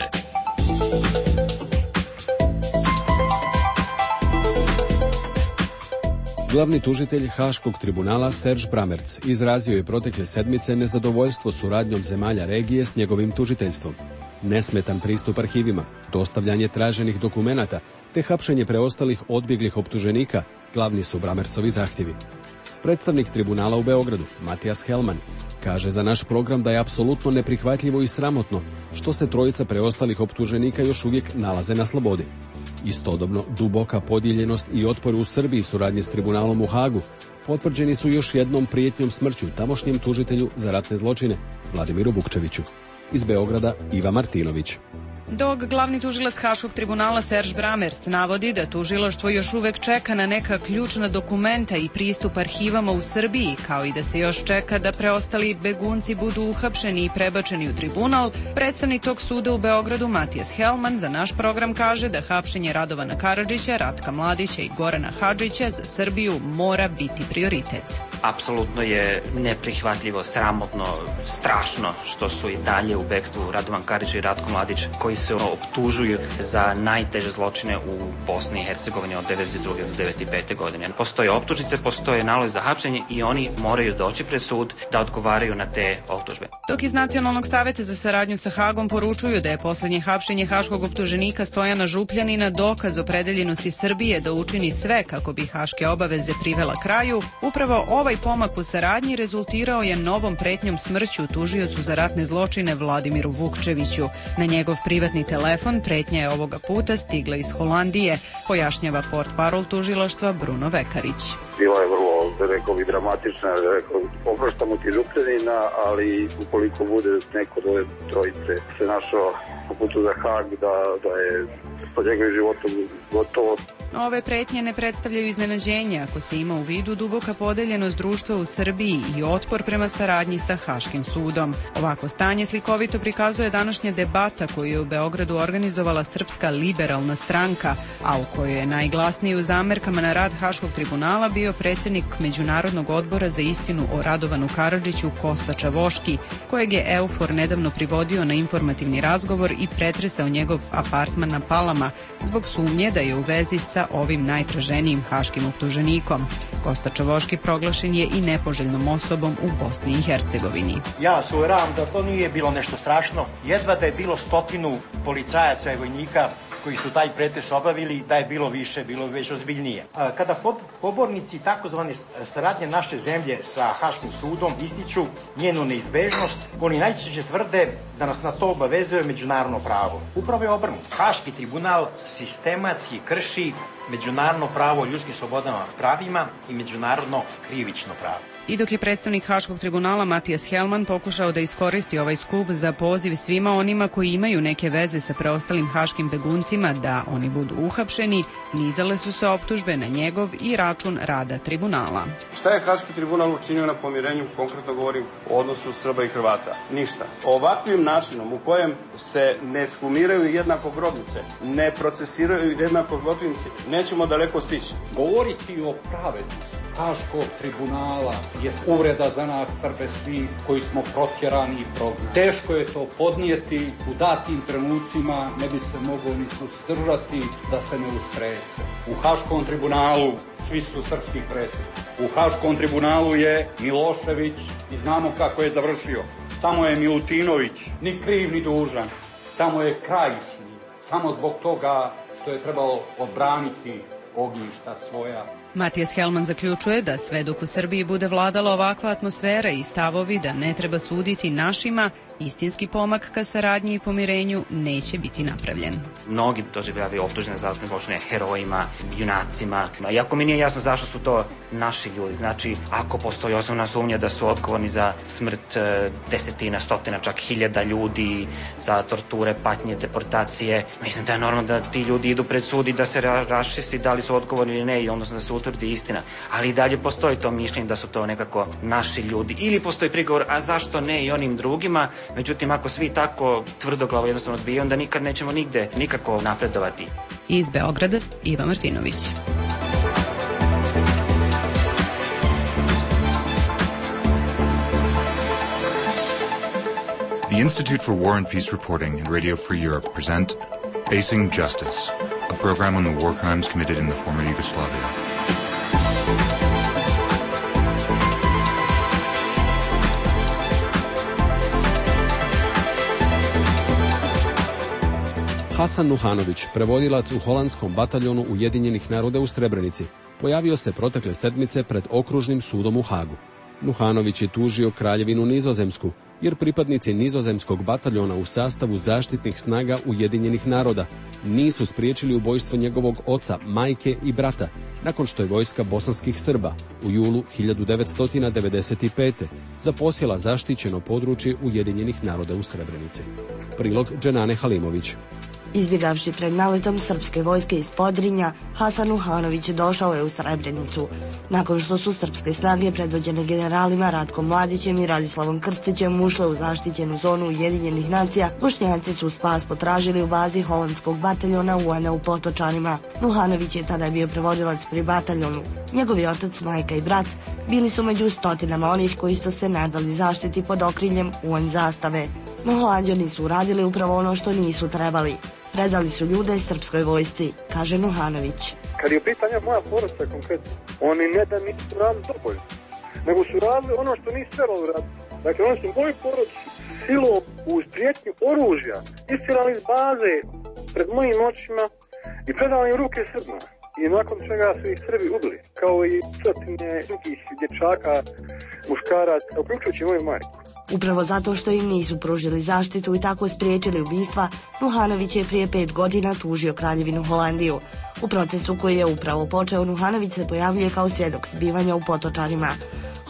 Glavni tužitelj Haškog tribunala Serge Bramertz izrazio je protekle sedmice nezadovoljstvo suradnjom zemalja regije s njegovim tužiteljstvom. Nesmetan pristup arhivima, dostavljanje traženih dokumenata te hapšenje preostalih odbjeglih optuženika glavni su Bramertzovi zahtjevi. Predstavnik tribunala u Beogradu, Matijas Helman, kaže za naš program da je apsolutno neprihvatljivo i sramotno što se trojica preostalih optuženika još uvijek nalaze na slobodi. Istodobno, duboka podijeljenost i otpor u Srbiji suradnje s tribunalom u Hagu potvrđeni su još jednom prijetnjom smrću tamošnjem tužitelju za ratne zločine Vladimiru Vukčeviću. Iz Beograda Iva Martinović. Dok glavni tužilac Haškog tribunala Serge Bramertz navodi da tužilaštvo još uvek čeka na neka ključna dokumenta i pristup arhivama u Srbiji, kao i da se još čeka da preostali begunci budu uhapšeni i prebačeni u tribunal, predstavnik tog suda u Beogradu Matijas Helman za naš program kaže da hapšenje Radovana Karadžića, Ratka Mladića i Gorana Hadžića za Srbiju mora biti prioritet. Apsolutno je neprihvatljivo, sramotno, strašno što su i dalje u bekstvu Radovan Karadžić i Ratko Mladić, koji se optužuju za najteže zločine u Bosni i Hercegovini od devedeset druge do devedeset pete godine. Postoje optužnice, postoje nalog za hapšenje i oni moraju doći pred sud da odgovaraju na te optužbe. Dok iz Nacionalnog saveta za saradnju sa Hagom poručuju da je posljednje hapšenje haškog optuženika Stojana Župljanina dokaz opredeljenosti Srbije da učini sve kako bi haške obaveze privela kraju, upravo ovaj pomak u saradnji rezultirao je novom pretnjom smrću tužiocu za ratne zločine Vladimiru Vukčeviću. Na njegov privatni telefon pretnja je ovoga puta stigla iz Holandije, pojašnjava portparol tužilaštva Bruno Vekarić. Bila je vrlo, rekao bi, dramatična, rekao, oproštamo ti Župljanina, ali ukoliko bude neko od ove trojice se našao po putu za Hag, da, da je pod njegovim životom gotovo. Ove pretnje ne predstavljaju iznenađenje ako se ima u vidu duboka podeljenost društva u Srbiji i otpor prema saradnji sa Haškim sudom. Ovako stanje slikovito prikazuje današnja debata koju je u Beogradu organizovala Srpska liberalna stranka, a u kojoj je najglasniji u zamerkama na rad Haškog tribunala bio predsjednik Međunarodnog odbora za istinu o Radovanu Karadžiću Kosta Čavoški, kojeg je Eufor nedavno privodio na informativni razgovor i pretresao njegov apartman na Palama zbog sumnje da je u vezi sa ovim najtraženijim haškim optuženikom. Kosta Čavoški proglašen je i nepoželjnom osobom u Bosni i Hercegovini. Ja se uveravam da to nije bilo nešto strašno. Jedva da je bilo stotinu policajaca i vojnika koji su taj pretres obavili, da je bilo više, bilo već ozbiljnije. Kada pobornici takozvane saradnje naše zemlje sa Haškim sudom ističu njenu neizbežnost, oni najčešće tvrde da nas na to obavezuje međunarodno pravo. Upravo je obrnuto. Haški tribunal sistematski krši međunarodno pravo o ljudskim slobodama pravima i međunarodno krivično pravo. I dok je predstavnik Haškog tribunala Matijas Helman pokušao da iskoristi ovaj skup za poziv svima onima koji imaju neke veze sa preostalim haškim beguncima da oni budu uhapšeni, nizale su se optužbe na njegov i račun rada tribunala. Šta je Haški tribunal učinio na pomirenju, konkretno govorim o odnosu Srba i Hrvata? Ništa. Ovakvim načinom u kojem se ne skumiraju jednako grobnice, ne procesiraju jednako zločinci, nećemo daleko stići. Govoriti o pravednosti Haškog tribunala je uvreda za nas Srbe svi koji smo protjerani i prognani. Teško je to podnijeti, u datim trenucima ne bi se moglo ni suzdržati da se ne ustrese. U Haškom tribunalu svi su srpski predsjednici. U Haškom tribunalu je Milošević i znamo kako je završio. Tamo je Milutinović, ni kriv ni dužan. Tamo je Krajišnik, samo zbog toga što je trebalo odbraniti ognjišta svoja. Matijas Helman zaključuje da sve dok u Srbiji bude vladala ovakva atmosfera i stavovi da ne treba suditi našima, istinski pomak ka saradnji i pomirenju neće biti napravljen. Mnogi doživljavaju optužene za ratne zločine herojima, junacima. Iako mi nije jasno zašto su to naši ljudi. Znači, ako postoji osnovna sumnja da su odgovorni za smrt desetina, stotina, čak hiljada ljudi, za torture, patnje, deportacije, mislim da je normalno da ti ljudi idu pred sud i da se raščisti da li su odgovorni ili ne, i odnosno da se utvrdi istina. Ali i dalje postoji to mišljenje da su to nekako naši ljudi. Ili postoji prigovor, a zašto ne i onim drugima? Međutim, ako svi tako tvrdoglavo jednostavno odbijaju, onda nikad nećemo nigde nikako napredovati. Iz Beograda, Iva Martinović. The Institute for War and Peace Reporting and Radio Free Europe present Facing Justice, a program on the war crimes committed in the former Yugoslavia. Hasan Nuhanović, prevodilac u holandskom bataljonu Ujedinjenih naroda u Srebrenici, pojavio se protekle sedmice pred okružnim sudom u Hagu. Nuhanović je tužio Kraljevinu Nizozemsku, jer pripadnici nizozemskog bataljona u sastavu zaštitnih snaga Ujedinjenih naroda nisu spriječili ubojstvo njegovog oca, majke i brata, nakon što je vojska bosanskih Srba u julu hiljadu devetsto devedeset pete. zaposjela zaštićeno područje Ujedinjenih naroda u Srebrenici. Prilog Dženane Halimović. Izbjegavši pred naletom srpske vojske iz Podrinja, Hasan Nuhanović došao je u Srebrenicu. Nakon što su srpske snage predvođene generalima Ratkom Mladićem i Radislavom Krstićem ušle u zaštićenu zonu Ujedinjenih nacija, Bošnjaci su spas potražili u bazi holandskog bataljona U N-a u Potočarima. Nuhanović je tada bio prevodilac pri bataljonu. Njegovi otac, majka i brat bili su među stotinama onih koji su se nadali zaštiti pod okriljem U N zastave. No Holanđani su uradili upravo ono što nisu trebali. Predali su ljude srpskoj vojsci, kaže Nuhanović. Kad je pitanja moja porodica konkretno, oni ne da nisu radili dovoljno, nego su radili ono što nisu trebali raditi. Dakle, oni su moju porodicu silom uz prijetnju oružja istirali iz baze pred mojim očima i predali im ruke Srbima. I nakon čega su ih Srbi ubili, kao i stotine drugih dječaka, muškaraca, uključujući moju majku. Upravo zato što im nisu pružili zaštitu i tako spriječili ubistva, Nuhanović je prije pet godina tužio Kraljevinu Holandiju. U procesu koji je upravo počeo, Nuhanović se pojavljuje kao svjedok zbivanja u Potočarima.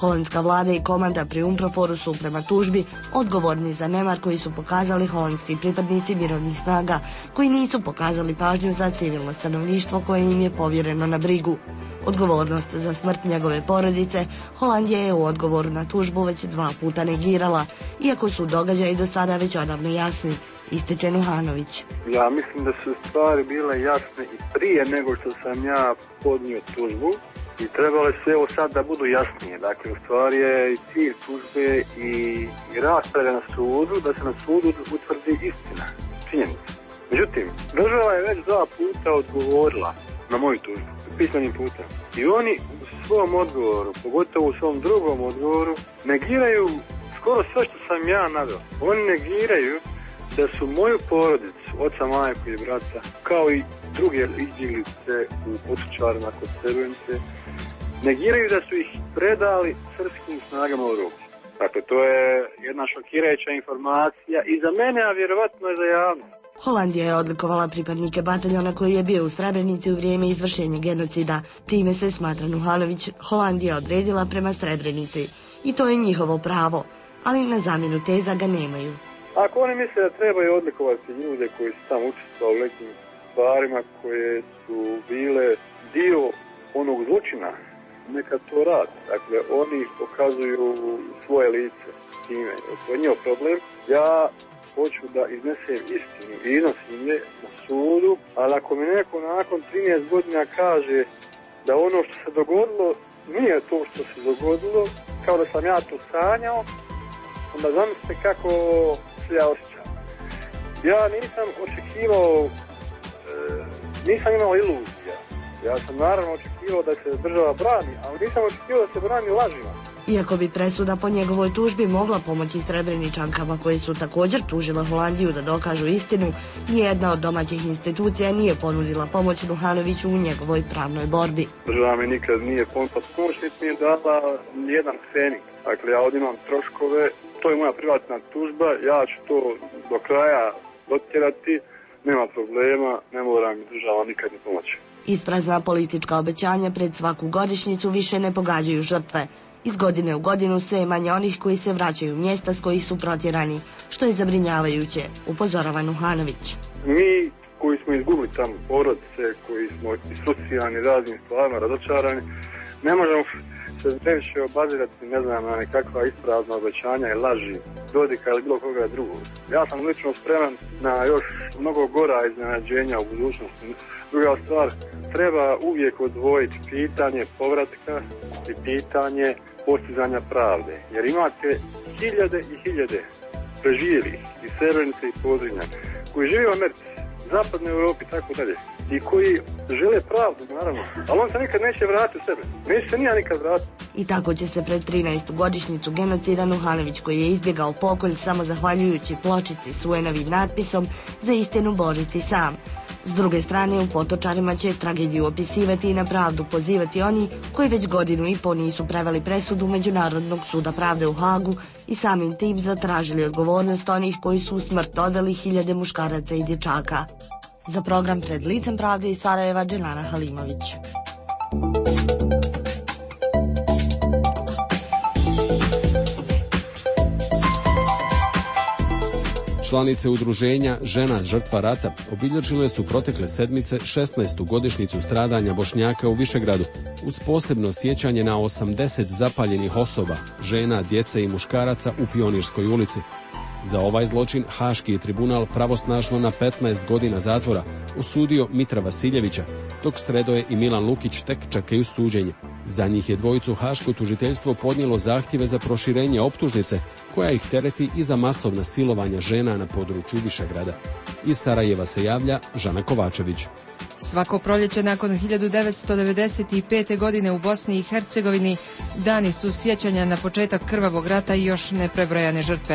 Holandska vlada i komanda pri UNPROFOR-u su prema tužbi odgovorni za nemar koji su pokazali holandski pripadnici mirovnih snaga, koji nisu pokazali pažnju za civilno stanovništvo koje im je povjereno na brigu. Odgovornost za smrt njegove porodice Holandija je u odgovoru na tužbu već dva puta negirala, iako su događaji do sada već odavno jasni, ističe Nuhanović. Ja mislim da su stvari bile jasne i prije nego što sam ja podnio tužbu i trebale su evo sad da budu jasnije. Dakle, u stvari je i cilj tužbe i, i rasprave na sudu, da se na sudu utvrdi istina, činjenica. Međutim, država je već dva puta odgovorila na moju tužbu, pisanim putem. I oni u svom odgovoru, pogotovo u svom drugom odgovoru, negiraju skoro sve što sam ja naveo. Oni negiraju da su moju porodicu, oca, majku i brata, kao i druge izbjeglice u Potočarima kod Srebrenice, negiraju da su ih predali srpskim snagama u ruke. Dakle, to je jedna šokirajuća informacija i za mene, a vjerovatno je za javnost. Holandija je odlikovala pripadnike bataljona koji je bio u Srebrenici u vrijeme izvršenja genocida. Time se, smatra Nuhanović, Holandija odredila prema Srebrenici. I to je njihovo pravo, ali na zamjenu teza ga nemaju. Ako oni misle da trebaju odlikovati ljude koji su tamo učestvovali u nekim stvarima koje su bile dio onog zločina, neka to radi. Dakle, oni pokazuju svoje lice time. To je njihov problem. Ja hoću da iznesem istinu i iznosim je na sudu, ali ako mi neko nakon trinaest godina kaže da ono što se dogodilo nije to što se dogodilo, kao da sam ja to sanjao, onda zamislite kako se ja osjećam. Ja nisam očekivao, e, nisam imao iluzija. Ja sam naravno očekivao da se država brani, ali nisam očekivao da se brani lažima. Iako bi presuda po njegovoj tužbi mogla pomoći Srebreničankama koje su također tužile Holandiju da dokažu istinu, nijedna od domaćih institucija nije ponudila pomoć Nuhanoviću u njegovoj pravnoj borbi. Država mi nikad nije pomogla pomoć, niti mi je dala nijedan fening. Dakle, ja ovdje imam troškove, to je moja privatna tužba, ja ću to do kraja dotjerati, nema problema, ne mora mi država nikad ne pomoći. Isprazna politička obećanja pred svaku godišnjicu više ne pogađaju žrtve. Iz godine u godinu sve je manje onih koji se vraćaju u mjesta s kojih su protjerani, što je zabrinjavajuće, upozorava Nuhanović. Mi koji smo izgubili tamo porodice, koji smo isocijalni raznim stvarima, razočarani, ne možemo se previše obazirati, ne znam, na nekakva isprazna obećanja i laži Dodika ili bilo koga drugog. Ja sam lično spreman na još mnogo gora iznenađenja u budućnosti. Druga stvar, treba uvijek odvojiti pitanje povratka i pitanje postizanja pravde. Jer imate hiljade i hiljade preživjelih iz Srebrenice i Podrinja koji žive u Americi, zapadnoj Europi i tako dalje. I koji žele pravdu, naravno. Ali on se nikad neće vratiti u sebe. Neće se nija nikad vratiti. I tako će se pred trinaestu godišnjicu genocida Nuhanović, koji je izbjegao pokolj samo zahvaljujući pločici s U N-ovim natpisom, za istinu boriti sam. S druge strane, u Potočarima će tragediju opisivati i na pravdu pozivati oni koji već godinu i po nisu preveli presudu Međunarodnog suda pravde u Hagu i samim tim zatražili odgovornost onih koji su u smrt odveli hiljade muškaraca i dječaka. Za program Pred licem pravde iz Sarajeva, Dženana Halimović. Članice udruženja Žena žrtva rata obilježile su protekle sedmice šesnaestu godišnjicu stradanja Bošnjaka u Višegradu, uz posebno sjećanje na osamdeset zapaljenih osoba, žena, djece i muškaraca u Pionirskoj ulici. Za ovaj zločin Haški je tribunal pravosnažno na petnaest godina zatvora osudio Mitra Vasiljevića, dok Sredoje i Milan Lukić tek čekaju suđenje. Za njih je dvojicu Haško tužiteljstvo podnijelo zahtjeve za proširenje optužnice, koja ih tereti i za masovna silovanja žena na području Višegrada. Iz Sarajeva se javlja Žana Kovačević. Svako proljeće nakon hiljadu devetsto devedeset pete. godine u Bosni i Hercegovini dani su sjećanja na početak krvavog rata i još neprebrojane žrtve.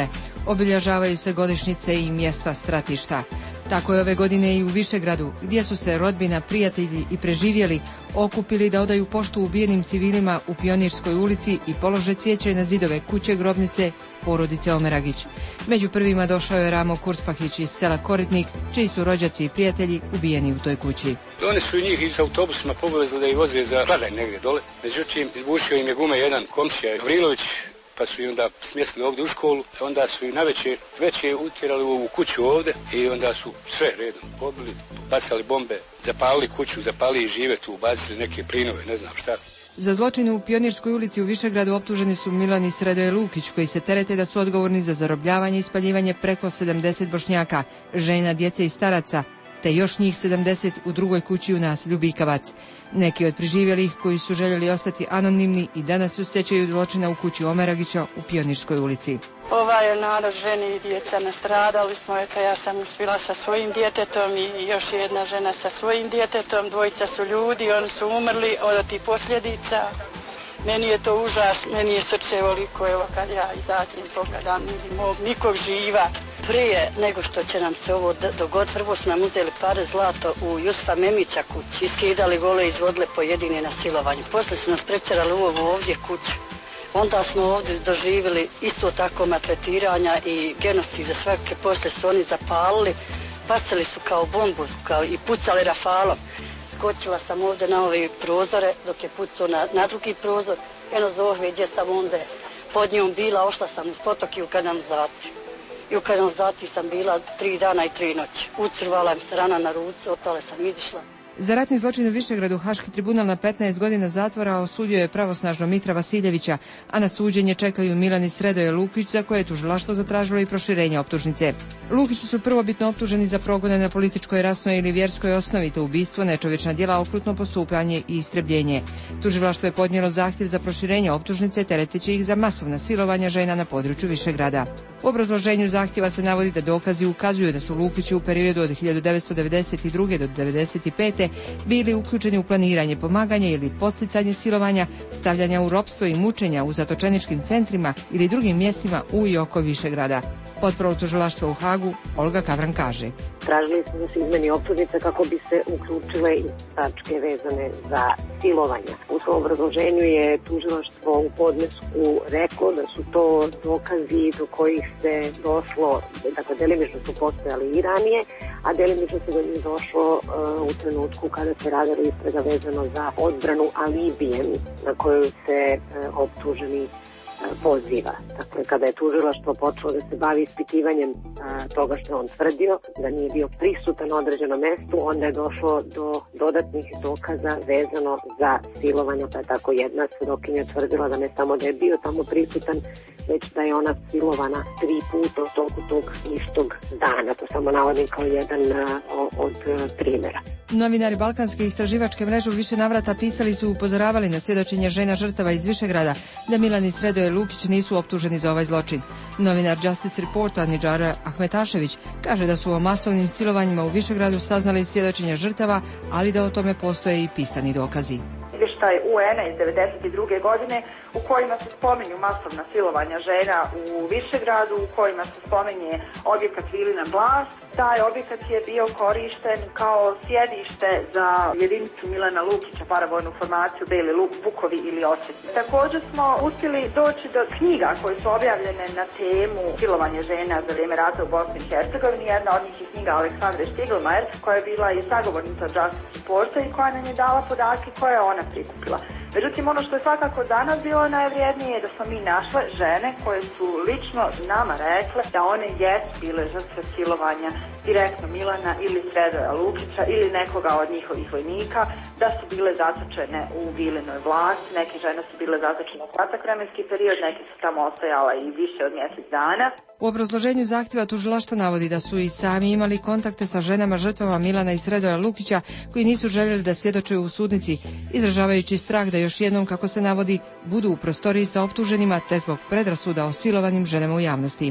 Obilježavaju se godišnjice i mjesta stratišta. Tako je ove godine i u Višegradu, gdje su se rodbina, prijatelji i preživjeli okupili da odaju poštu ubijenim civilima u Pionirskoj ulici i polože cvijeće na zidove kuće grobnice porodice Omeragić. Među prvima došao je Ramo Kurspahić iz sela Koritnik, čiji su rođaci i prijatelji ubijeni u toj kući. Oni su njih iz autobusima povezali da ih voze za Kladaj negdje dole. Međutim, izbušio im je gume jedan komšija Gavrilović, pa su i onda smjestili ovdje u školu, onda su i najveće veće utjerali u kuću ovdje i onda su sve redom pobili, bacali bombe, zapalili kuću, zapalili i žive tu, bacili neke plinove, ne znam šta. Za zločine u Pionirskoj ulici u Višegradu optuženi su Milan i Sredoje Lukić, koji se terete da su odgovorni za zarobljavanje i spaljivanje preko sedamdeset Bošnjaka, žena, djece i staraca, te još njih sedamdeset u drugoj kući u naselju Bikavac. Neki od preživjelih koji su željeli ostati anonimni i danas se sjećaju zločina u kući Omeragića u Pionirskoj ulici. Ovaj je narod, žene i djeca nastradali smo, eto ja sam uspjela sa svojim djetetom i još jedna žena sa svojim djetetom, dvojica su ljudi, oni su umrli od tih posljedica. Meni je to užas, meni je srce ovoliko, evo kad ja izađem i pogledam, mog nikog živa. Prije nego što će nam se ovo dogoditi, prvo su nam uzeli pare zlato u Jusufa Memića kući, iskidali gole i izvodile pojedine na silovanju. Poslije su nas precerali u ovu ovdje kuću. Onda smo ovdje doživjeli isto tako maltretiranja i genocide svake, poslije su oni zapalili, bacili su kao bombu kao i pucali rafalom. Skočila sam ovdje na ove prozore dok je pucao na, na drugi prozor. Eno zove gdje sam onda pod njom bila, ošla sam iz potoki u kanalizaciju. I u kanalizaciji sam bila tri dana i tri noći. Ucrvala mi se rana na ruci, otale sam izišla. Za ratni zločin u Višegradu Haški tribunal na petnaest godina zatvora osudio je pravosnažno Mitra Vasiljevića, a na suđenje čekaju Milan i Sredoje Lukić, za koje je tužilaštvo zatražilo i proširenje optužnice. Lukići su prvobitno optuženi za progone na političkoj, rasnoj ili vjerskoj osnovi, te ubistvo, nečovječna djela, okrutno postupanje i istrebljenje. Tužilaštvo je podnijelo zahtjev za proširenje optužnice, tereteći ih za masovna silovanja žena na području Višegrada. U obrazloženju zahtjeva se navodi da dokazi ukazuju da su Lukići u periodu od hiljadu devetsto devedeset druge do devedeset pete bili uključeni u planiranje, pomaganje ili podsticanje silovanja, stavljanja u ropstvo i mučenja u zatočeničkim centrima ili drugim mjestima u i oko Višegrada. Potpravo tužilaštva u Hagu Olga Kavran kaže: Tražili smo da se izmeni optužnica kako bi se uključile i tačke vezane za silovanja. U svom obrazloženju je tužilaštvo u podnesku reklo da su to dokazi do kojih se došlo, dakle delimično su postojali i ranije, a delimično se do njih došlo uh, u trenutku kada se radilo istraga vezano za odbranu alibijem na koju se uh, optuženi poziva. Dakle, kada je tužilaštvo počelo da se bavi ispitivanjem a, toga što je on tvrdio, da nije bio prisutan na određenom mestu, onda je došlo do dodatnih dokaza vezano za silovanje, pa je tako jedna svedokinja tvrdila da ne samo da je bio tamo prisutan, već da je ona silovana tri puta u toku tog istog dana. To samo navodim kao jedan a, od a, primjera. Novinari Balkanske istraživačke mreže u više navrata pisali su i upozoravali na svjedočenje žena žrtava iz Višegrada da Milan i Sredoje Lukić nisu optuženi za ovaj zločin. Novinar Justice Reporta Nidžara Ahmetašević kaže da su o masovnim silovanjima u Višegradu saznali svjedočenje žrtava, ali da o tome postoje i pisani dokazi. Izvještaj U N-a iz devedeset druge godine u kojima se spominju masovna silovanja žena u Višegradu, u kojima se spominje objekat Vilina Blas. Taj objekat je bio korišten kao sjedište za jedinicu Milana Lukića, paravojnu formaciju Beli Luk, Vukovi ili Osjeci. Također smo uspjeli doći do knjiga koje su objavljene na temu silovanje žena za vrijeme rata u Bosni i Hercegovini. Jedna od njih je knjiga Aleksandre Štiglmajer, koja je bila i sagovornica Justice Reporta i koja nam je dala podatke koje je ona prikupila. Međutim, ono što je svakako danas bilo najvrijednije je da smo mi našle žene koje su lično nama rekle da one jesu bile žrtve silovanja direktno Milana ili Sredoja Lukića ili nekoga od njihovih vojnika, da su bile zatočene u Vilinoj vlasti. Neke žene su bile zatočene u kratak vremenski period, neke su tamo ostajala i više od mjesec dana. U obrazloženju zahtjeva tužilaštvo navodi da su i sami imali kontakte sa ženama žrtvama Milana i Sredoja Lukića koji nisu željeli da svjedočuju u sudnici, izražavajući strah da još jednom, kako se navodi, budu u prostoriji sa optuženima te zbog predrasuda o silovanim ženama u javnosti.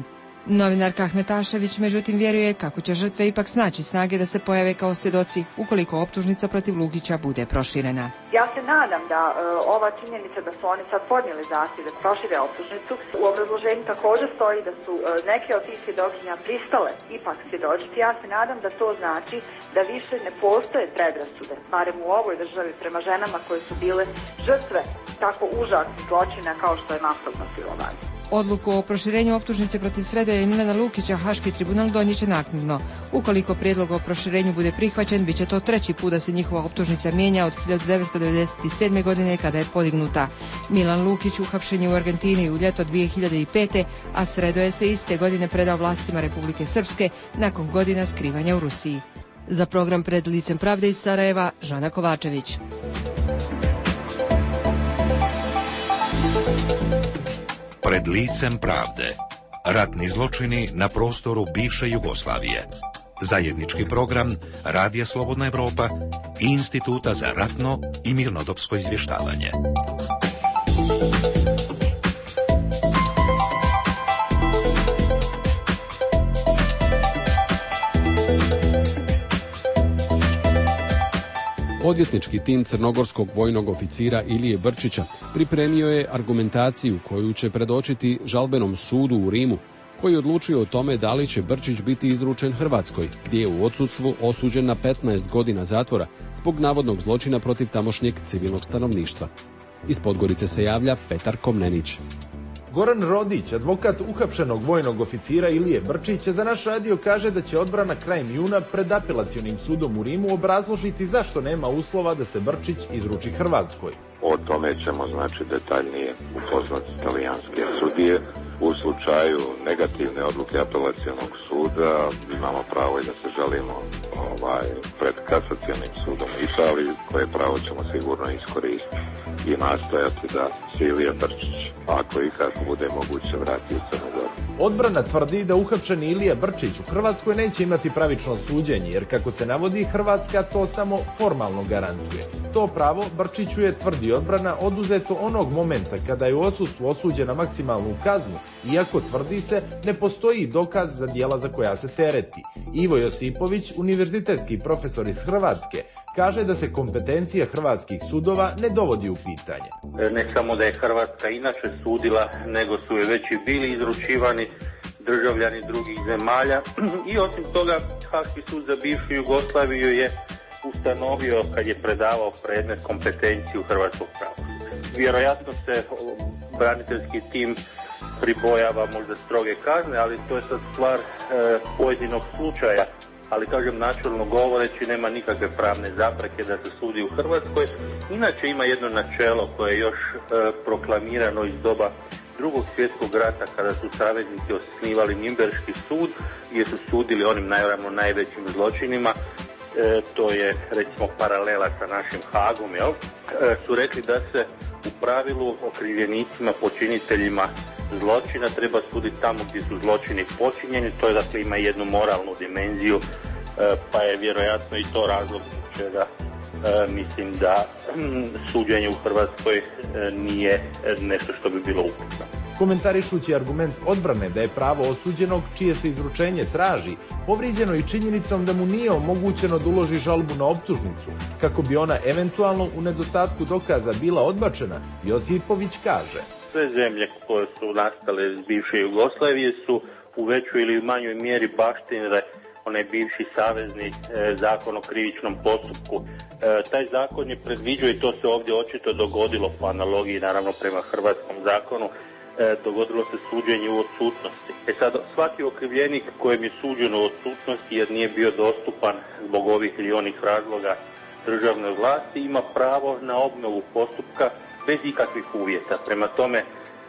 Novinarka Ahmetašević međutim vjeruje kako će žrtve ipak snaći snage da se pojave kao svjedoci ukoliko optužnica protiv Lukića bude proširena. Ja se nadam da e, ova činjenica da su oni sad podnijeli zahtjev da prošire optužnicu, u obrazloženju također stoji da su e, neke od tih svjedokinja pristale ipak svjedočiti. Ja se nadam da to znači da više ne postoje predrasude, barem u ovoj državi, prema ženama koje su bile žrtve tako užasnih zločina kao što je masovno silovanje. Odluku o proširenju optužnice protiv Sredoja i Milana Lukića Haški tribunal donijet će naknadno. Ukoliko prijedlog o proširenju bude prihvaćen, bit će to treći put da se njihova optužnica mijenja od hiljadu devetsto devedeset sedme. godine kada je podignuta. Milan Lukić uhapšen je u Argentini u ljeto dvije hiljade pete. a Sredoje se iste godine predao vlastima Republike Srpske nakon godina skrivanja u Rusiji. Za program Pred licem pravde iz Sarajeva, Žana Kovačević. Pred licem pravde. Ratni zločini na prostoru bivše Jugoslavije. Zajednički program Radija Slobodna Evropa i Instituta za ratno i mirnodopsko izvještavanje. Odvjetnički tim crnogorskog vojnog oficira Ilije Brčića pripremio je argumentaciju koju će predočiti žalbenom sudu u Rimu, koji je odlučio o tome da li će Brčić biti izručen Hrvatskoj, gdje je u odsustvu osuđen na petnaest godina zatvora zbog navodnog zločina protiv tamošnjeg civilnog stanovništva. Iz Podgorice se javlja Petar Komnenić. Goran Rodić, advokat uhapšenog vojnog oficira Ilije Brčića, za naš radio kaže da će odbrana krajem juna pred apelacionim sudom u Rimu obrazložiti zašto nema uslova da se Brčić izruči Hrvatskoj. O tome ćemo znači detaljnije upoznati talijanske sudije. U slučaju negativne odluke apelacionog suda imamo pravo i da se žalimo ovaj, pred kasacionim sudom u Italiji, koje pravo ćemo sigurno iskoristiti i nastojati da se Ilija Brčić, ako i kako bude moguće, vrati u Crnu Goru. Odbrana tvrdi da uhapšeni Ilija Brčić u Hrvatskoj neće imati pravično suđenje, jer kako se navodi, Hrvatska to samo formalno garantuje. To pravo Brčiću je, tvrdi odbrana, oduzeto onog momenta kada je u odsustvu osuđen na maksimalnu kaznu, iako, tvrdi se, ne postoji dokaz za djela za koja se tereti. Ivo Josipović, univerzitetski profesor iz Hrvatske, kaže da se kompetencija hrvatskih sudova ne dovodi u pitanje. Ne samo da je Hrvatska inače sudila, nego su je već i bili izručivani državljani drugih zemalja i osim toga Haški sud za bivšu Jugoslaviju je ustanovio, kad je predavao predmet, kompetenciju hrvatskog prava. Vjerojatno se braniteljski tim pribojava možda stroge kazne, ali to je sad stvar e, pojedinog slučaja. Ali kažem, načelno govoreći, nema nikakve pravne zapreke da se sudi u Hrvatskoj. Inače ima jedno načelo koje je još e, proklamirano iz doba Drugog svjetskog rata, kada su saveznici osnivali Nürnberški sud, gdje su sudili onim naravno najvećim zločinima. E, to je recimo paralela sa našim Hagom, jel? E, su rekli da se u pravilu okrivljenicima, počiniteljima zločina treba suditi tamo gdje su zločini počinjeni. To je, dakle, ima jednu moralnu dimenziju, e, pa je vjerojatno i to razlog čega e, mislim da m, suđenje u Hrvatskoj e, nije nešto što bi bilo upitno. Komentarišući argument odbrane da je pravo osuđenog čije se izručenje traži povrijeđeno i činjenicom da mu nije omogućeno da uloži žalbu na optužnicu, kako bi ona eventualno u nedostatku dokaza bila odbačena, Josipović kaže: sve zemlje koje su nastale iz bivše Jugoslavije su u većoj ili manjoj mjeri baštinile onaj bivši savezni e, zakon o krivičnom postupku. E, taj zakon je predviđao, i to se ovdje očito dogodilo po analogiji naravno prema hrvatskom zakonu, e, dogodilo se suđenje u odsutnosti. E sad, svaki okrivljenik kojem je suđeno u odsutnosti jer nije bio dostupan zbog ovih ili onih razloga državnoj vlasti ima pravo na obnovu postupka bez ikakvih uvjeta. Prema tome,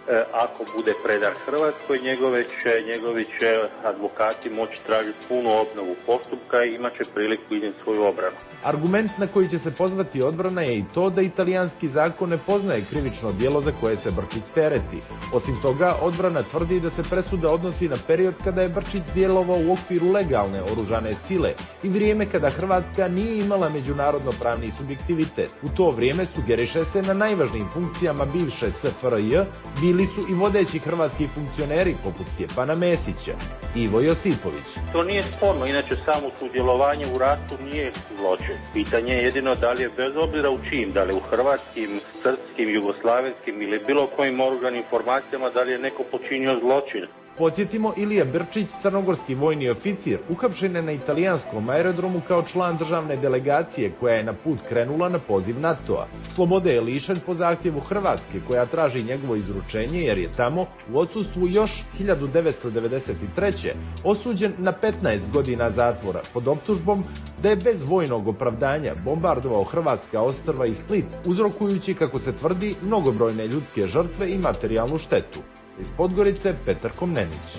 ako bude predan Hrvatskoj, njegove će, njegovi će advokati moći tražiti punu obnovu postupka i imat će priliku iznijeti svoju obranu. Argument na koji će se pozvati odbrana je i to da italijanski zakon ne poznaje krivično djelo za koje se Brčić tereti. Osim toga, odbrana tvrdi da se presuda odnosi na period kada je Brčić djelovao u okviru legalne oružane sile i vrijeme kada Hrvatska nije imala međunarodno pravni subjektivitet. U to vrijeme sugeriše se na najvažnijim funkcijama bivše S F R J bili Bili su i vodeći hrvatski funkcioneri poput Stjepana Mesića, Ivo Josipović. To nije sporno, inače samo sudjelovanje u ratu nije zločin. Pitanje je jedino da li je bez obzira u čim, da li u hrvatskim, srpskim, jugoslavenskim ili bilo kojim organim informacijama, da li je neko počinio zločin. Podsjetimo, Ilija Brčić, crnogorski vojni oficir, uhapšen je na italijanskom aerodromu kao član državne delegacije koja je na put krenula na poziv NATO-a. Slobode je lišen po zahtjevu Hrvatske koja traži njegovo izručenje jer je tamo u odsustvu još hiljadu devetsto devedeset treće. osuđen na petnaest godina zatvora pod optužbom da je bez vojnog opravdanja bombardovao hrvatska ostrva i Split, uzrokujući, kako se tvrdi, mnogobrojne ljudske žrtve i materijalnu štetu. Iz Podgorice, Petar Komnenić.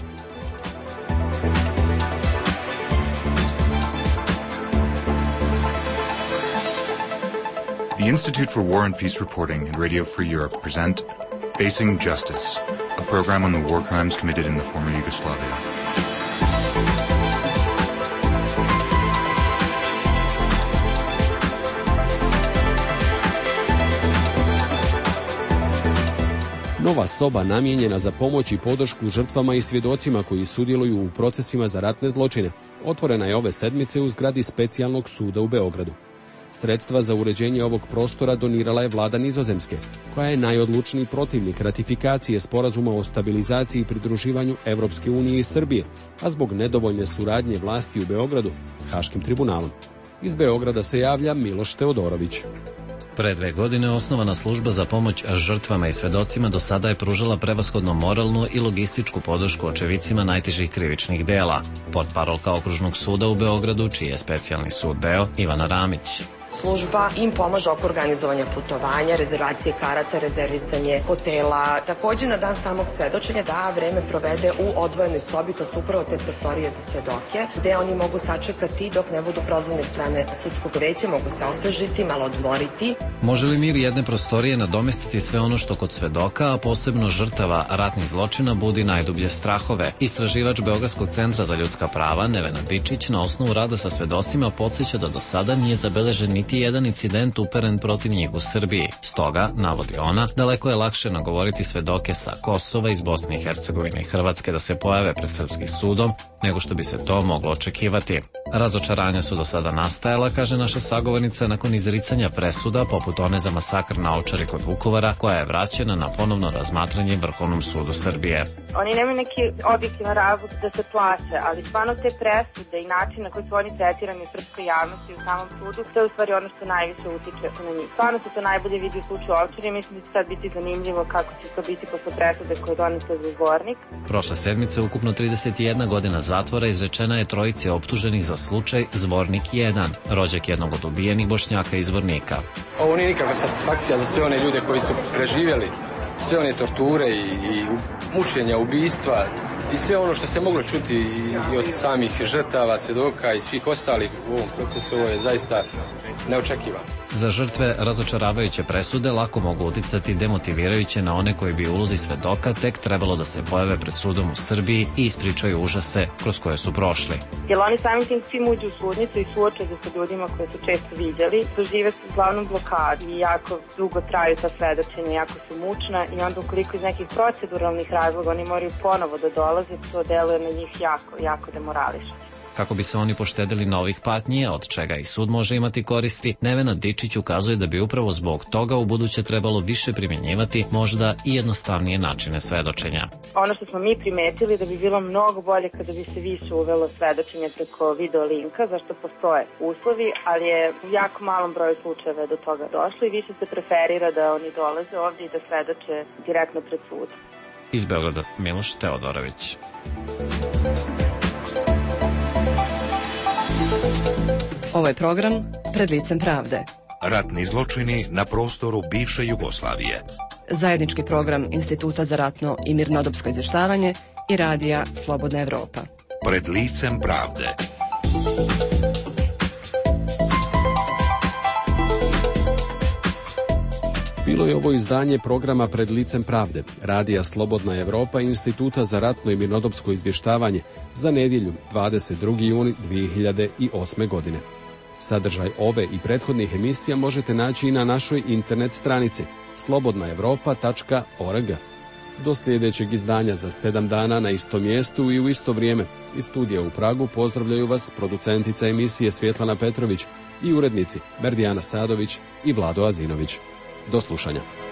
The Institute for War and Peace Reporting and Radio Free Europe present Facing Justice, a program on the war crimes committed in the former Yugoslavia. Nova soba namijenjena za pomoć i podršku žrtvama i svjedocima koji sudjeluju u procesima za ratne zločine otvorena je ove sedmice u zgradi Specijalnog suda u Beogradu. Sredstva za uređenje ovog prostora donirala je vlada Nizozemske, koja je najodlučniji protivnik ratifikacije sporazuma o stabilizaciji i pridruživanju Evropske unije i Srbije, a zbog nedovoljne suradnje vlasti u Beogradu s Haškim tribunalom. Iz Beograda se javlja Miloš Teodorović. Pre dve godine osnovana služba za pomoć žrtvama i svedocima do sada je pružala prevashodno moralnu i logističku podršku očevicima najtežih krivičnih dela. Portparolka Okružnog suda u Beogradu, čiji je specijalni sud Beo, Ivana Ramić. Služba im pomaže oko organizovanja putovanja, rezervacije karata, rezervisanje hotela. Takođe na dan samog svedočenja da vreme provede u odvojenoj sobi, to su upravo te prostorije za svedoke, gde oni mogu sačekati dok ne budu prozvani od strane sudskog veća, mogu se osvežiti, malo odmoriti. Može li mir jedne prostorije nadomestiti sve ono što kod svedoka, a posebno žrtava ratnih zločina, budi najdublje strahove? Istraživač Beogradskog centra za ljudska prava Nevena Dičić na osnovu rada sa svedocima podsjeća da do sada nije zabeležen niti jedan incident uperen protiv njih u Srbiji. Stoga, navodi ona, daleko je lakše nagovoriti svedoke sa Kosova, iz Bosne i Hercegovine i Hrvatske da se pojave pred srpskim sudom, nego što bi se to moglo očekivati. Razočaranja su do sada nastajala, kaže naša sagovornica, nakon izricanja presuda, poput one za masakr na Ovčari kod Vukovara, koja je vraćena na ponovno razmatranje Vrhovnom sudu Srbije. Oni nemaju neki objektivan razlog da se plaće, ali stvarno te presude i način na koji su oni tretirani u srpskoj javnosti u samom sudu, to je u stvari ono što najviše utiče na njih. Stvarno se to najbolje vidi u slučaju Ovčari i mislim da će sad biti zanimljivo kako će to biti posle presude koje je donese za Zvornik. Prošle sedmice ukupno trideset jedna godina zatvora izrečena je trojici optuženih za slučaj Zvornik jedan, rođak jednog od ubijenih Bošnjaka iz Zvornika. Ovo nije nikakva satisfakcija za sve one ljude koji su preživjeli sve one torture i, i mučenja, ubistva i sve ono što se moglo čuti i od samih žrtava, svjedoka i svih ostalih u ovom procesu. Ovo je zaista neočekivano. Za žrtve razočaravajuće presude lako mogu uticati demotivirajuće na one koji bi u ulozi svedoka tek trebalo da se pojave pred sudom u Srbiji i ispričaju užase kroz koje su prošli. Jer oni samim tim svim uđu u sudnicu i suoče se sa ljudima koje su često vidjeli, dožive su glavnom blokadu i jako dugo traju ta svedočenja, jako su mučna i onda ukoliko iz nekih proceduralnih razloga oni moraju ponovo da dolaze, to deluje na njih jako, jako demorališće. Kako bi se oni poštedili novih patnji, od čega i sud može imati koristi, Nevena Dičić ukazuje da bi upravo zbog toga u buduće trebalo više primjenjivati možda i jednostavnije načine svedočenja. Ono što smo mi primetili da bi bilo mnogo bolje kada bi se više uvelo svedočenje preko video linka, zašto postoje uslovi, ali je u jako malom broju slučajeva do toga došlo i više se preferira da oni dolaze ovdje i da svedoče direktno pred sudom. Iz Beograda, Miloš Teodorović. Ovaj program Pred licem pravde. Ratni zločini na prostoru bivše Jugoslavije. Zajednički program Instituta za ratno i mirnodopsko izvještavanje i radija Slobodna Evropa. Pred licem pravde. Bilo je ovo izdanje programa Pred licem pravde, radija Slobodna Evropa i Instituta za ratno i mirnodopsko izvještavanje za nedjelju dvadeset drugi juni dvije hiljade osme. godine. Sadržaj ove i prethodnih emisija možete naći i na našoj internet stranici slobodna evropa tačka org. Do sljedećeg izdanja za sedam dana na istom mjestu i u isto vrijeme. Iz studija u Pragu pozdravljaju vas producentica emisije Svjetlana Petrović i urednici Merdijana Sadović i Vlado Azinović. Do slušanja.